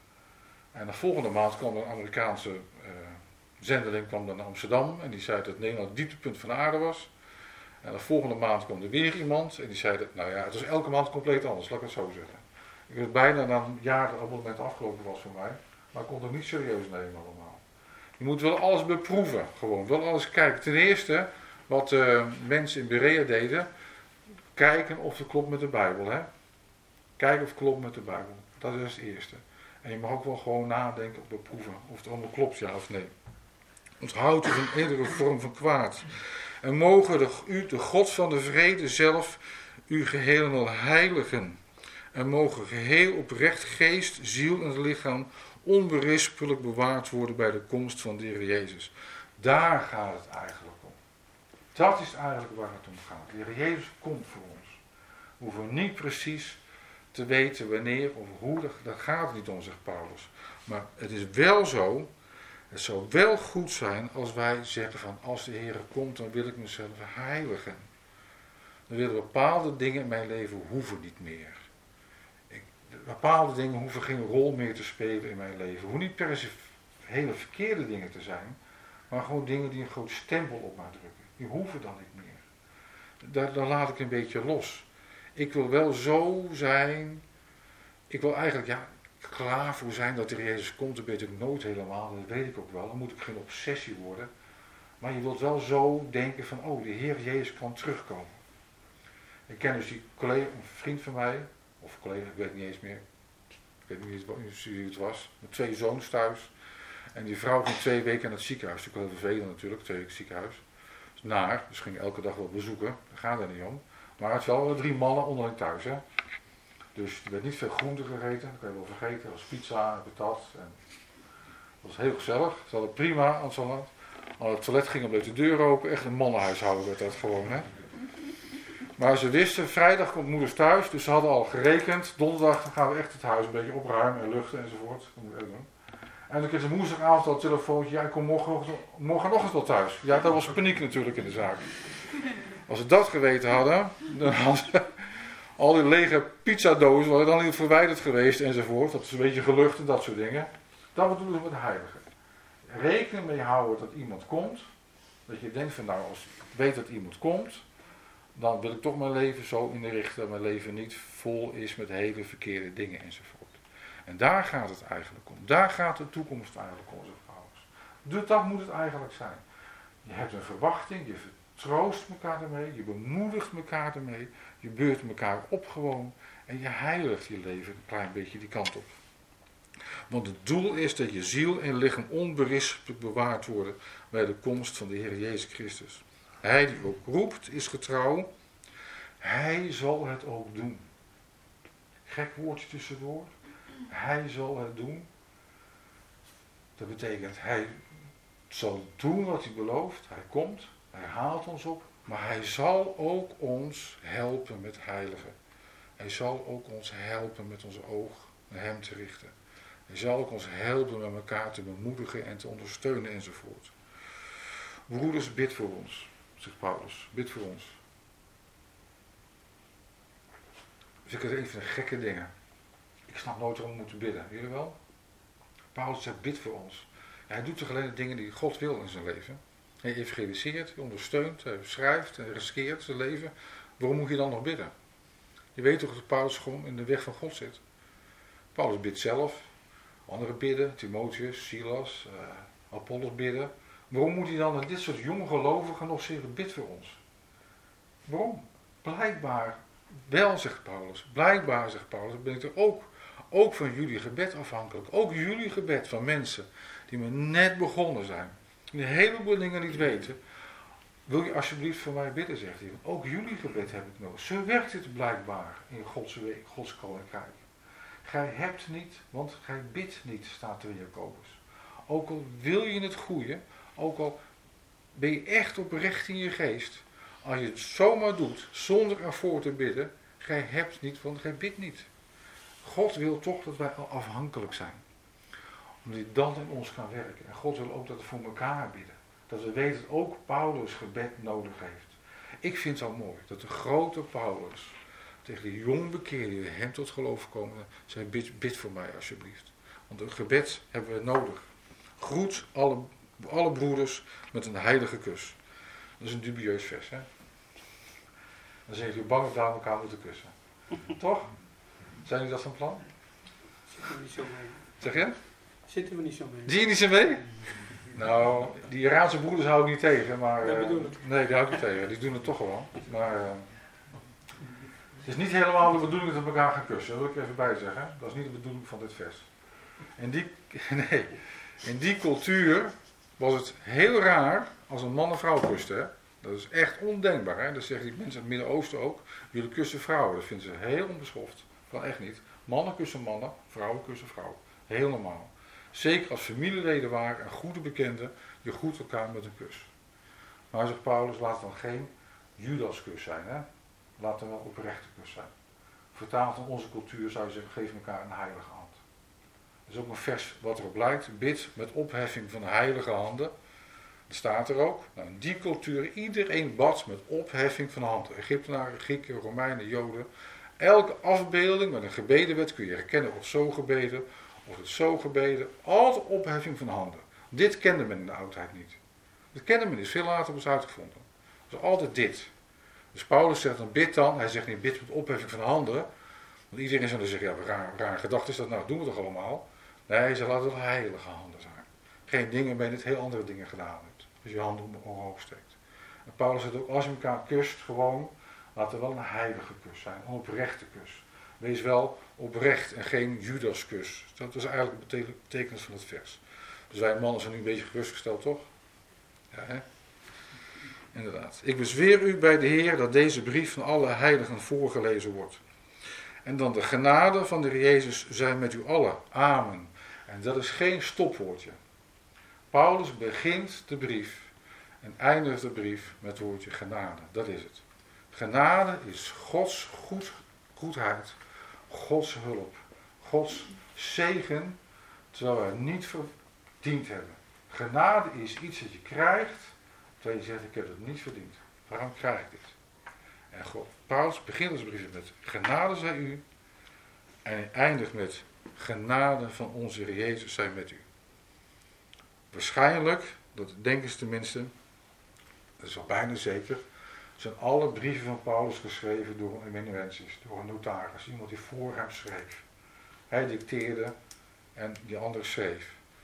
En de volgende maand kwam een Amerikaanse uh, zendeling kwam dan naar Amsterdam en die zei dat Nederland het dieptepunt van de aarde was. En de volgende maand kwam er weer iemand en die zei dat, nou ja, het was elke maand compleet anders, laat ik het zo zeggen. Ik werd bijna na een jaar dat abonnement afgelopen was voor mij, maar ik kon het ook niet serieus nemen allemaal. Je moet wel alles beproeven, gewoon, wel alles kijken. Ten eerste, wat uh, mensen in Berea deden, kijken of het klopt met de Bijbel, hè. Kijken of het klopt met de Bijbel, dat is het eerste. En je mag ook wel gewoon nadenken of beproeven of het allemaal klopt, ja of nee. Onthoud u van iedere vorm van kwaad. En mogen de, u, de God van de vrede zelf, u geheel en al heiligen. En mogen geheel oprecht geest, ziel en lichaam onberispelijk bewaard worden bij de komst van de Heer Jezus. Daar gaat het eigenlijk om. Dat is eigenlijk waar het om gaat. De Heer Jezus komt voor ons. We hoeven niet precies te weten wanneer of hoe, dat gaat niet om, zegt Paulus. Maar het is wel zo, het zou wel goed zijn als wij zeggen van als de Heer komt, dan wil ik mezelf heiligen. Dan willen bepaalde dingen in mijn leven hoeven niet meer. Ik, bepaalde dingen hoeven geen rol meer te spelen in mijn leven. Hoeven niet per se hele verkeerde dingen te zijn, maar gewoon dingen die een groot stempel op mij drukken. Die hoeven dan niet meer. Daar, daar laat ik een beetje los. Ik wil wel zo zijn, ik wil eigenlijk ja, klaar voor zijn dat de Heer Jezus komt, dat weet ik nooit helemaal, dat weet ik ook wel, dan moet ik geen obsessie worden. Maar je wilt wel zo denken van, oh, de Heer Jezus kan terugkomen. Ik ken dus die collega, een vriend van mij, of collega, ik weet het niet eens meer, ik weet niet wie het was, met twee zoons thuis. En die vrouw ging twee weken naar het ziekenhuis, natuurlijk wel heel vervelend natuurlijk, twee weken ziekenhuis. Dus naar, dus ging elke dag wel bezoeken, daar gaat het niet om. Maar het wel drie mannen onderling thuis, hè. Dus er werd niet veel groente gegeten, dat kan je wel vergeten. Er was pizza en patat. En dat was heel gezellig. Ze hadden prima aan het salat. Als het toilet ging, bleef de deur open. Echt een mannenhuishouden werd dat gewoon, hè. Maar ze wisten, vrijdag komt moeders thuis, dus ze hadden al gerekend. Donderdag dan gaan we echt het huis een beetje opruimen en luchten enzovoort. Dat moet ik even doen. En dan kreeg ze woensdagavond al een telefoontje. Ja, ik kom morgen, morgenochtend wel thuis. Ja, dat was paniek natuurlijk in de zaak. Als ze dat geweten hadden, dan hadden ze al die lege pizzadozen waren dan niet verwijderd geweest enzovoort. Dat is een beetje gelucht en dat soort dingen. Dat bedoelen we met heilige. Rekening mee houden dat iemand komt. Dat je denkt van nou, als ik weet dat iemand komt, dan wil ik toch mijn leven zo inrichten dat mijn leven niet vol is met hele verkeerde dingen enzovoort. En daar gaat het eigenlijk om. Daar gaat de toekomst eigenlijk om, zegt Paulus. Dus dat moet het eigenlijk zijn. Je hebt een verwachting, je vertroost elkaar ermee, je bemoedigt elkaar ermee, je beurt elkaar op gewoon en je heiligt je leven een klein beetje die kant op. Want het doel is dat je ziel en lichaam onberispelijk bewaard worden bij de komst van de Heer Jezus Christus. Hij die ook roept is getrouw, hij zal het ook doen. Gek woordje tussendoor. Hij zal het doen. Dat betekent, hij zal doen wat hij belooft. Hij komt, hij haalt ons op. Maar hij zal ook ons helpen met heiligen. Hij zal ook ons helpen met onze oog naar hem te richten. Hij zal ook ons helpen met elkaar te bemoedigen en te ondersteunen enzovoort. Broeders, bid voor ons, zegt Paulus. Bid voor ons. Dus ik heb een van de gekke dingen. Ik snap nooit waarom we moeten bidden. Jullie wel? Paulus zegt, bid voor ons. Ja, hij doet toch alleen de dingen die God wil in zijn leven. Hij evangeliseert, hij ondersteunt, hij schrijft, hij riskeert zijn leven. Waarom moet je dan nog bidden? Je weet toch dat Paulus gewoon in de weg van God zit. Paulus bidt zelf. Anderen bidden, Timotheus, Silas, uh, Apollos bidden. Waarom moet hij dan met dit soort jonge gelovigen nog zeggen, bid voor ons? Waarom? Blijkbaar wel, zegt Paulus. Blijkbaar, zegt Paulus, ben ik er ook, ook van jullie gebed afhankelijk. Ook jullie gebed van mensen die me net begonnen zijn. Die een heleboel dingen niet weten. Wil je alsjeblieft voor mij bidden, zegt hij. Ook jullie gebed heb ik nodig. Zo werkt het blijkbaar in Gods, Gods koninkrijk. Gij hebt niet, want gij bidt niet, staat er in Jacobus. Ook al wil je het goede, ook al ben je echt oprecht in je geest, als je het zomaar doet, zonder ervoor te bidden, gij hebt niet, want gij bidt niet. God wil toch dat wij afhankelijk zijn. Omdat hij dan in ons kan werken. En God wil ook dat we voor elkaar bidden. Dat we weten dat ook Paulus gebed nodig heeft. Ik vind het al mooi dat de grote Paulus tegen die jong bekeerden die hem tot geloof komen, zei, bid, bid voor mij alsjeblieft. Want het gebed hebben we nodig. Groet alle, alle broeders met een heilige kus. Dat is een dubieus vers, hè. Dan zijn jullie bang dat we elkaar moeten kussen. Toch? Zijn jullie dat van plan? Zitten we niet zo mee. Zeg je? Zitten we niet zo mee. Zie je niet zo mee? Nou, die Iraanse broeders hou ik niet tegen, maar... Dat uh, bedoel ik. Nee, die hou ik niet tegen. Die doen het toch gewoon. Maar... Uh, het is niet helemaal de bedoeling dat we elkaar gaan kussen. Dat wil ik even bij zeggen. Dat is niet de bedoeling van dit vers. In die, nee, in die cultuur was het heel raar als een man een vrouw kuste. Hè? Dat is echt ondenkbaar. Hè? Dat zeggen die mensen uit het Midden-Oosten ook. Jullie kussen vrouwen. Dat vinden ze heel onbeschoft. Kan echt niet. Mannen kussen mannen, vrouwen kussen vrouwen. Heel normaal. Zeker als familieleden waren en goede bekenden, je groet elkaar met een kus. Maar zegt Paulus, laat het dan geen Judaskus zijn. Hè? Laat het wel oprechte kus zijn. Vertaald in onze cultuur zou je zeggen, geef elkaar een heilige hand. Dat is ook een vers wat erop lijkt. Bid met opheffing van heilige handen. Dat staat er ook. Nou, in die cultuur, iedereen bad met opheffing van handen. Egyptenaren, Grieken, Romeinen, Joden. Elke afbeelding met een gebeden werd kun je herkennen of zo gebeden, of het zo gebeden. Altijd opheffing van handen. Dit kende men in de oudheid niet. Dat kende men niet. Veel later was uitgevonden. Dus altijd dit. Dus Paulus zegt dan bid dan. Hij zegt niet bid met opheffing van handen. Want iedereen zou dan zeggen, ja, raar, raar gedachte is dat. Nou, doen we toch allemaal. Nee, hij zegt laat het wel heilige handen zijn. Geen dingen waarin je het heel andere dingen gedaan hebt. Dus je handen omhoog steekt. En Paulus zegt ook, als je elkaar kust, gewoon, laat er wel een heilige kus zijn. Een oprechte kus. Wees wel oprecht en geen Judaskus. Dat is eigenlijk de betekenis van het vers. Dus wij mannen zijn nu een beetje gerustgesteld, toch? Ja, hè? Inderdaad. Ik bezweer u bij de Heer dat deze brief van alle heiligen voorgelezen wordt. En dan de genade van de Heer Jezus zijn met u allen. Amen. En dat is geen stopwoordje. Paulus begint de brief en eindigt de brief met het woordje genade. Dat is het. Genade is Gods goed, goedheid, Gods hulp, Gods zegen, terwijl wij het niet verdiend hebben. Genade is iets dat je krijgt, terwijl je zegt, ik heb het niet verdiend. Waarom krijg ik dit? En God, Paulus begint zijn brief met genade zij u en hij eindigt met genade van onze Heer Jezus zij met u. Waarschijnlijk, dat denken ze tenminste, dat is al bijna zeker, zijn alle brieven van Paulus geschreven door een amanuensis, door een notaris, iemand die voor hem schreef. Hij dicteerde en die andere schreef.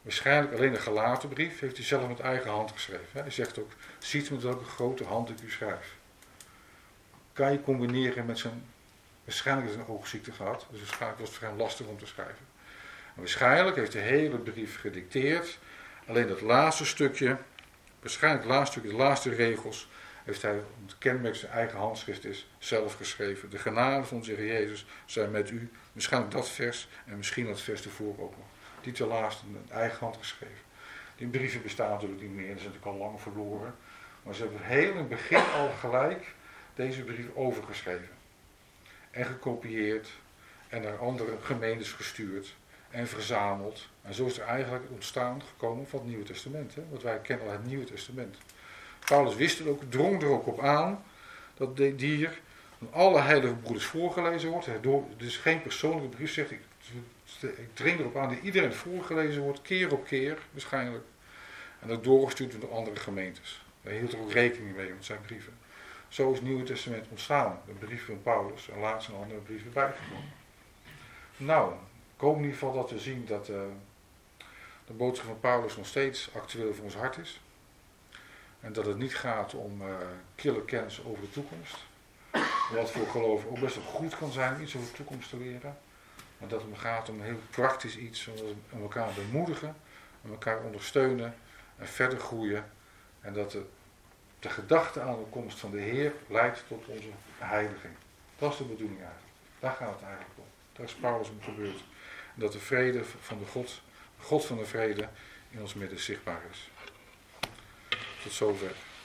Waarschijnlijk alleen de Galatenbrief heeft hij zelf met eigen hand geschreven. Hij zegt ook, ziet met welke grote hand ik u schrijf. Kan je combineren met zijn, waarschijnlijk heeft hij een oogziekte gehad, dus waarschijnlijk was het voor hem lastig om te schrijven. En waarschijnlijk heeft de hele brief gedicteerd, alleen dat laatste stukje, waarschijnlijk het laatste stukje, de laatste regels, heeft hij, om het kenmerk zijn eigen handschrift is, zelf geschreven. De genade van onze Heer Jezus zijn met u, waarschijnlijk dat vers en misschien dat vers ervoor ook nog. Die ten laatste met eigen hand geschreven. Die brieven bestaan natuurlijk niet meer, die zijn natuurlijk al lang verloren. Maar ze hebben heel in het begin al gelijk deze brief overgeschreven. En gekopieerd en naar andere gemeentes gestuurd en verzameld. En zo is er eigenlijk het ontstaan gekomen van het Nieuwe Testament. Hè? Want wij kennen al het Nieuwe Testament. Paulus wist het ook, drong er ook op aan dat die hier aan alle heilige broeders voorgelezen wordt. Het is geen persoonlijke brief, zegt ik. Ik dring erop aan dat iedereen voorgelezen wordt, keer op keer waarschijnlijk. En ook doorgestuurd door andere gemeentes. Hij hield er ook rekening mee met zijn brieven. Zo is het Nieuwe Testament ontstaan. De brief van Paulus en laatst een andere brief erbij gekomen. Nou, ik hoop in ieder geval dat we zien dat uh, de boodschap van Paulus nog steeds actueel voor ons hart is. En dat het niet gaat om uh, kille kennis over de toekomst. Wat voor geloven ook best wel goed kan zijn om iets over de toekomst te leren. Maar dat het gaat om heel praktisch iets, om elkaar bemoedigen, om elkaar ondersteunen en verder groeien. En dat de, de gedachte aan de komst van de Heer leidt tot onze heiliging. Dat is de bedoeling eigenlijk. Daar gaat het eigenlijk om. Daar is Paulus om gebeurd. En dat de vrede van de God, de God van de vrede, in ons midden zichtbaar is. Tot zover.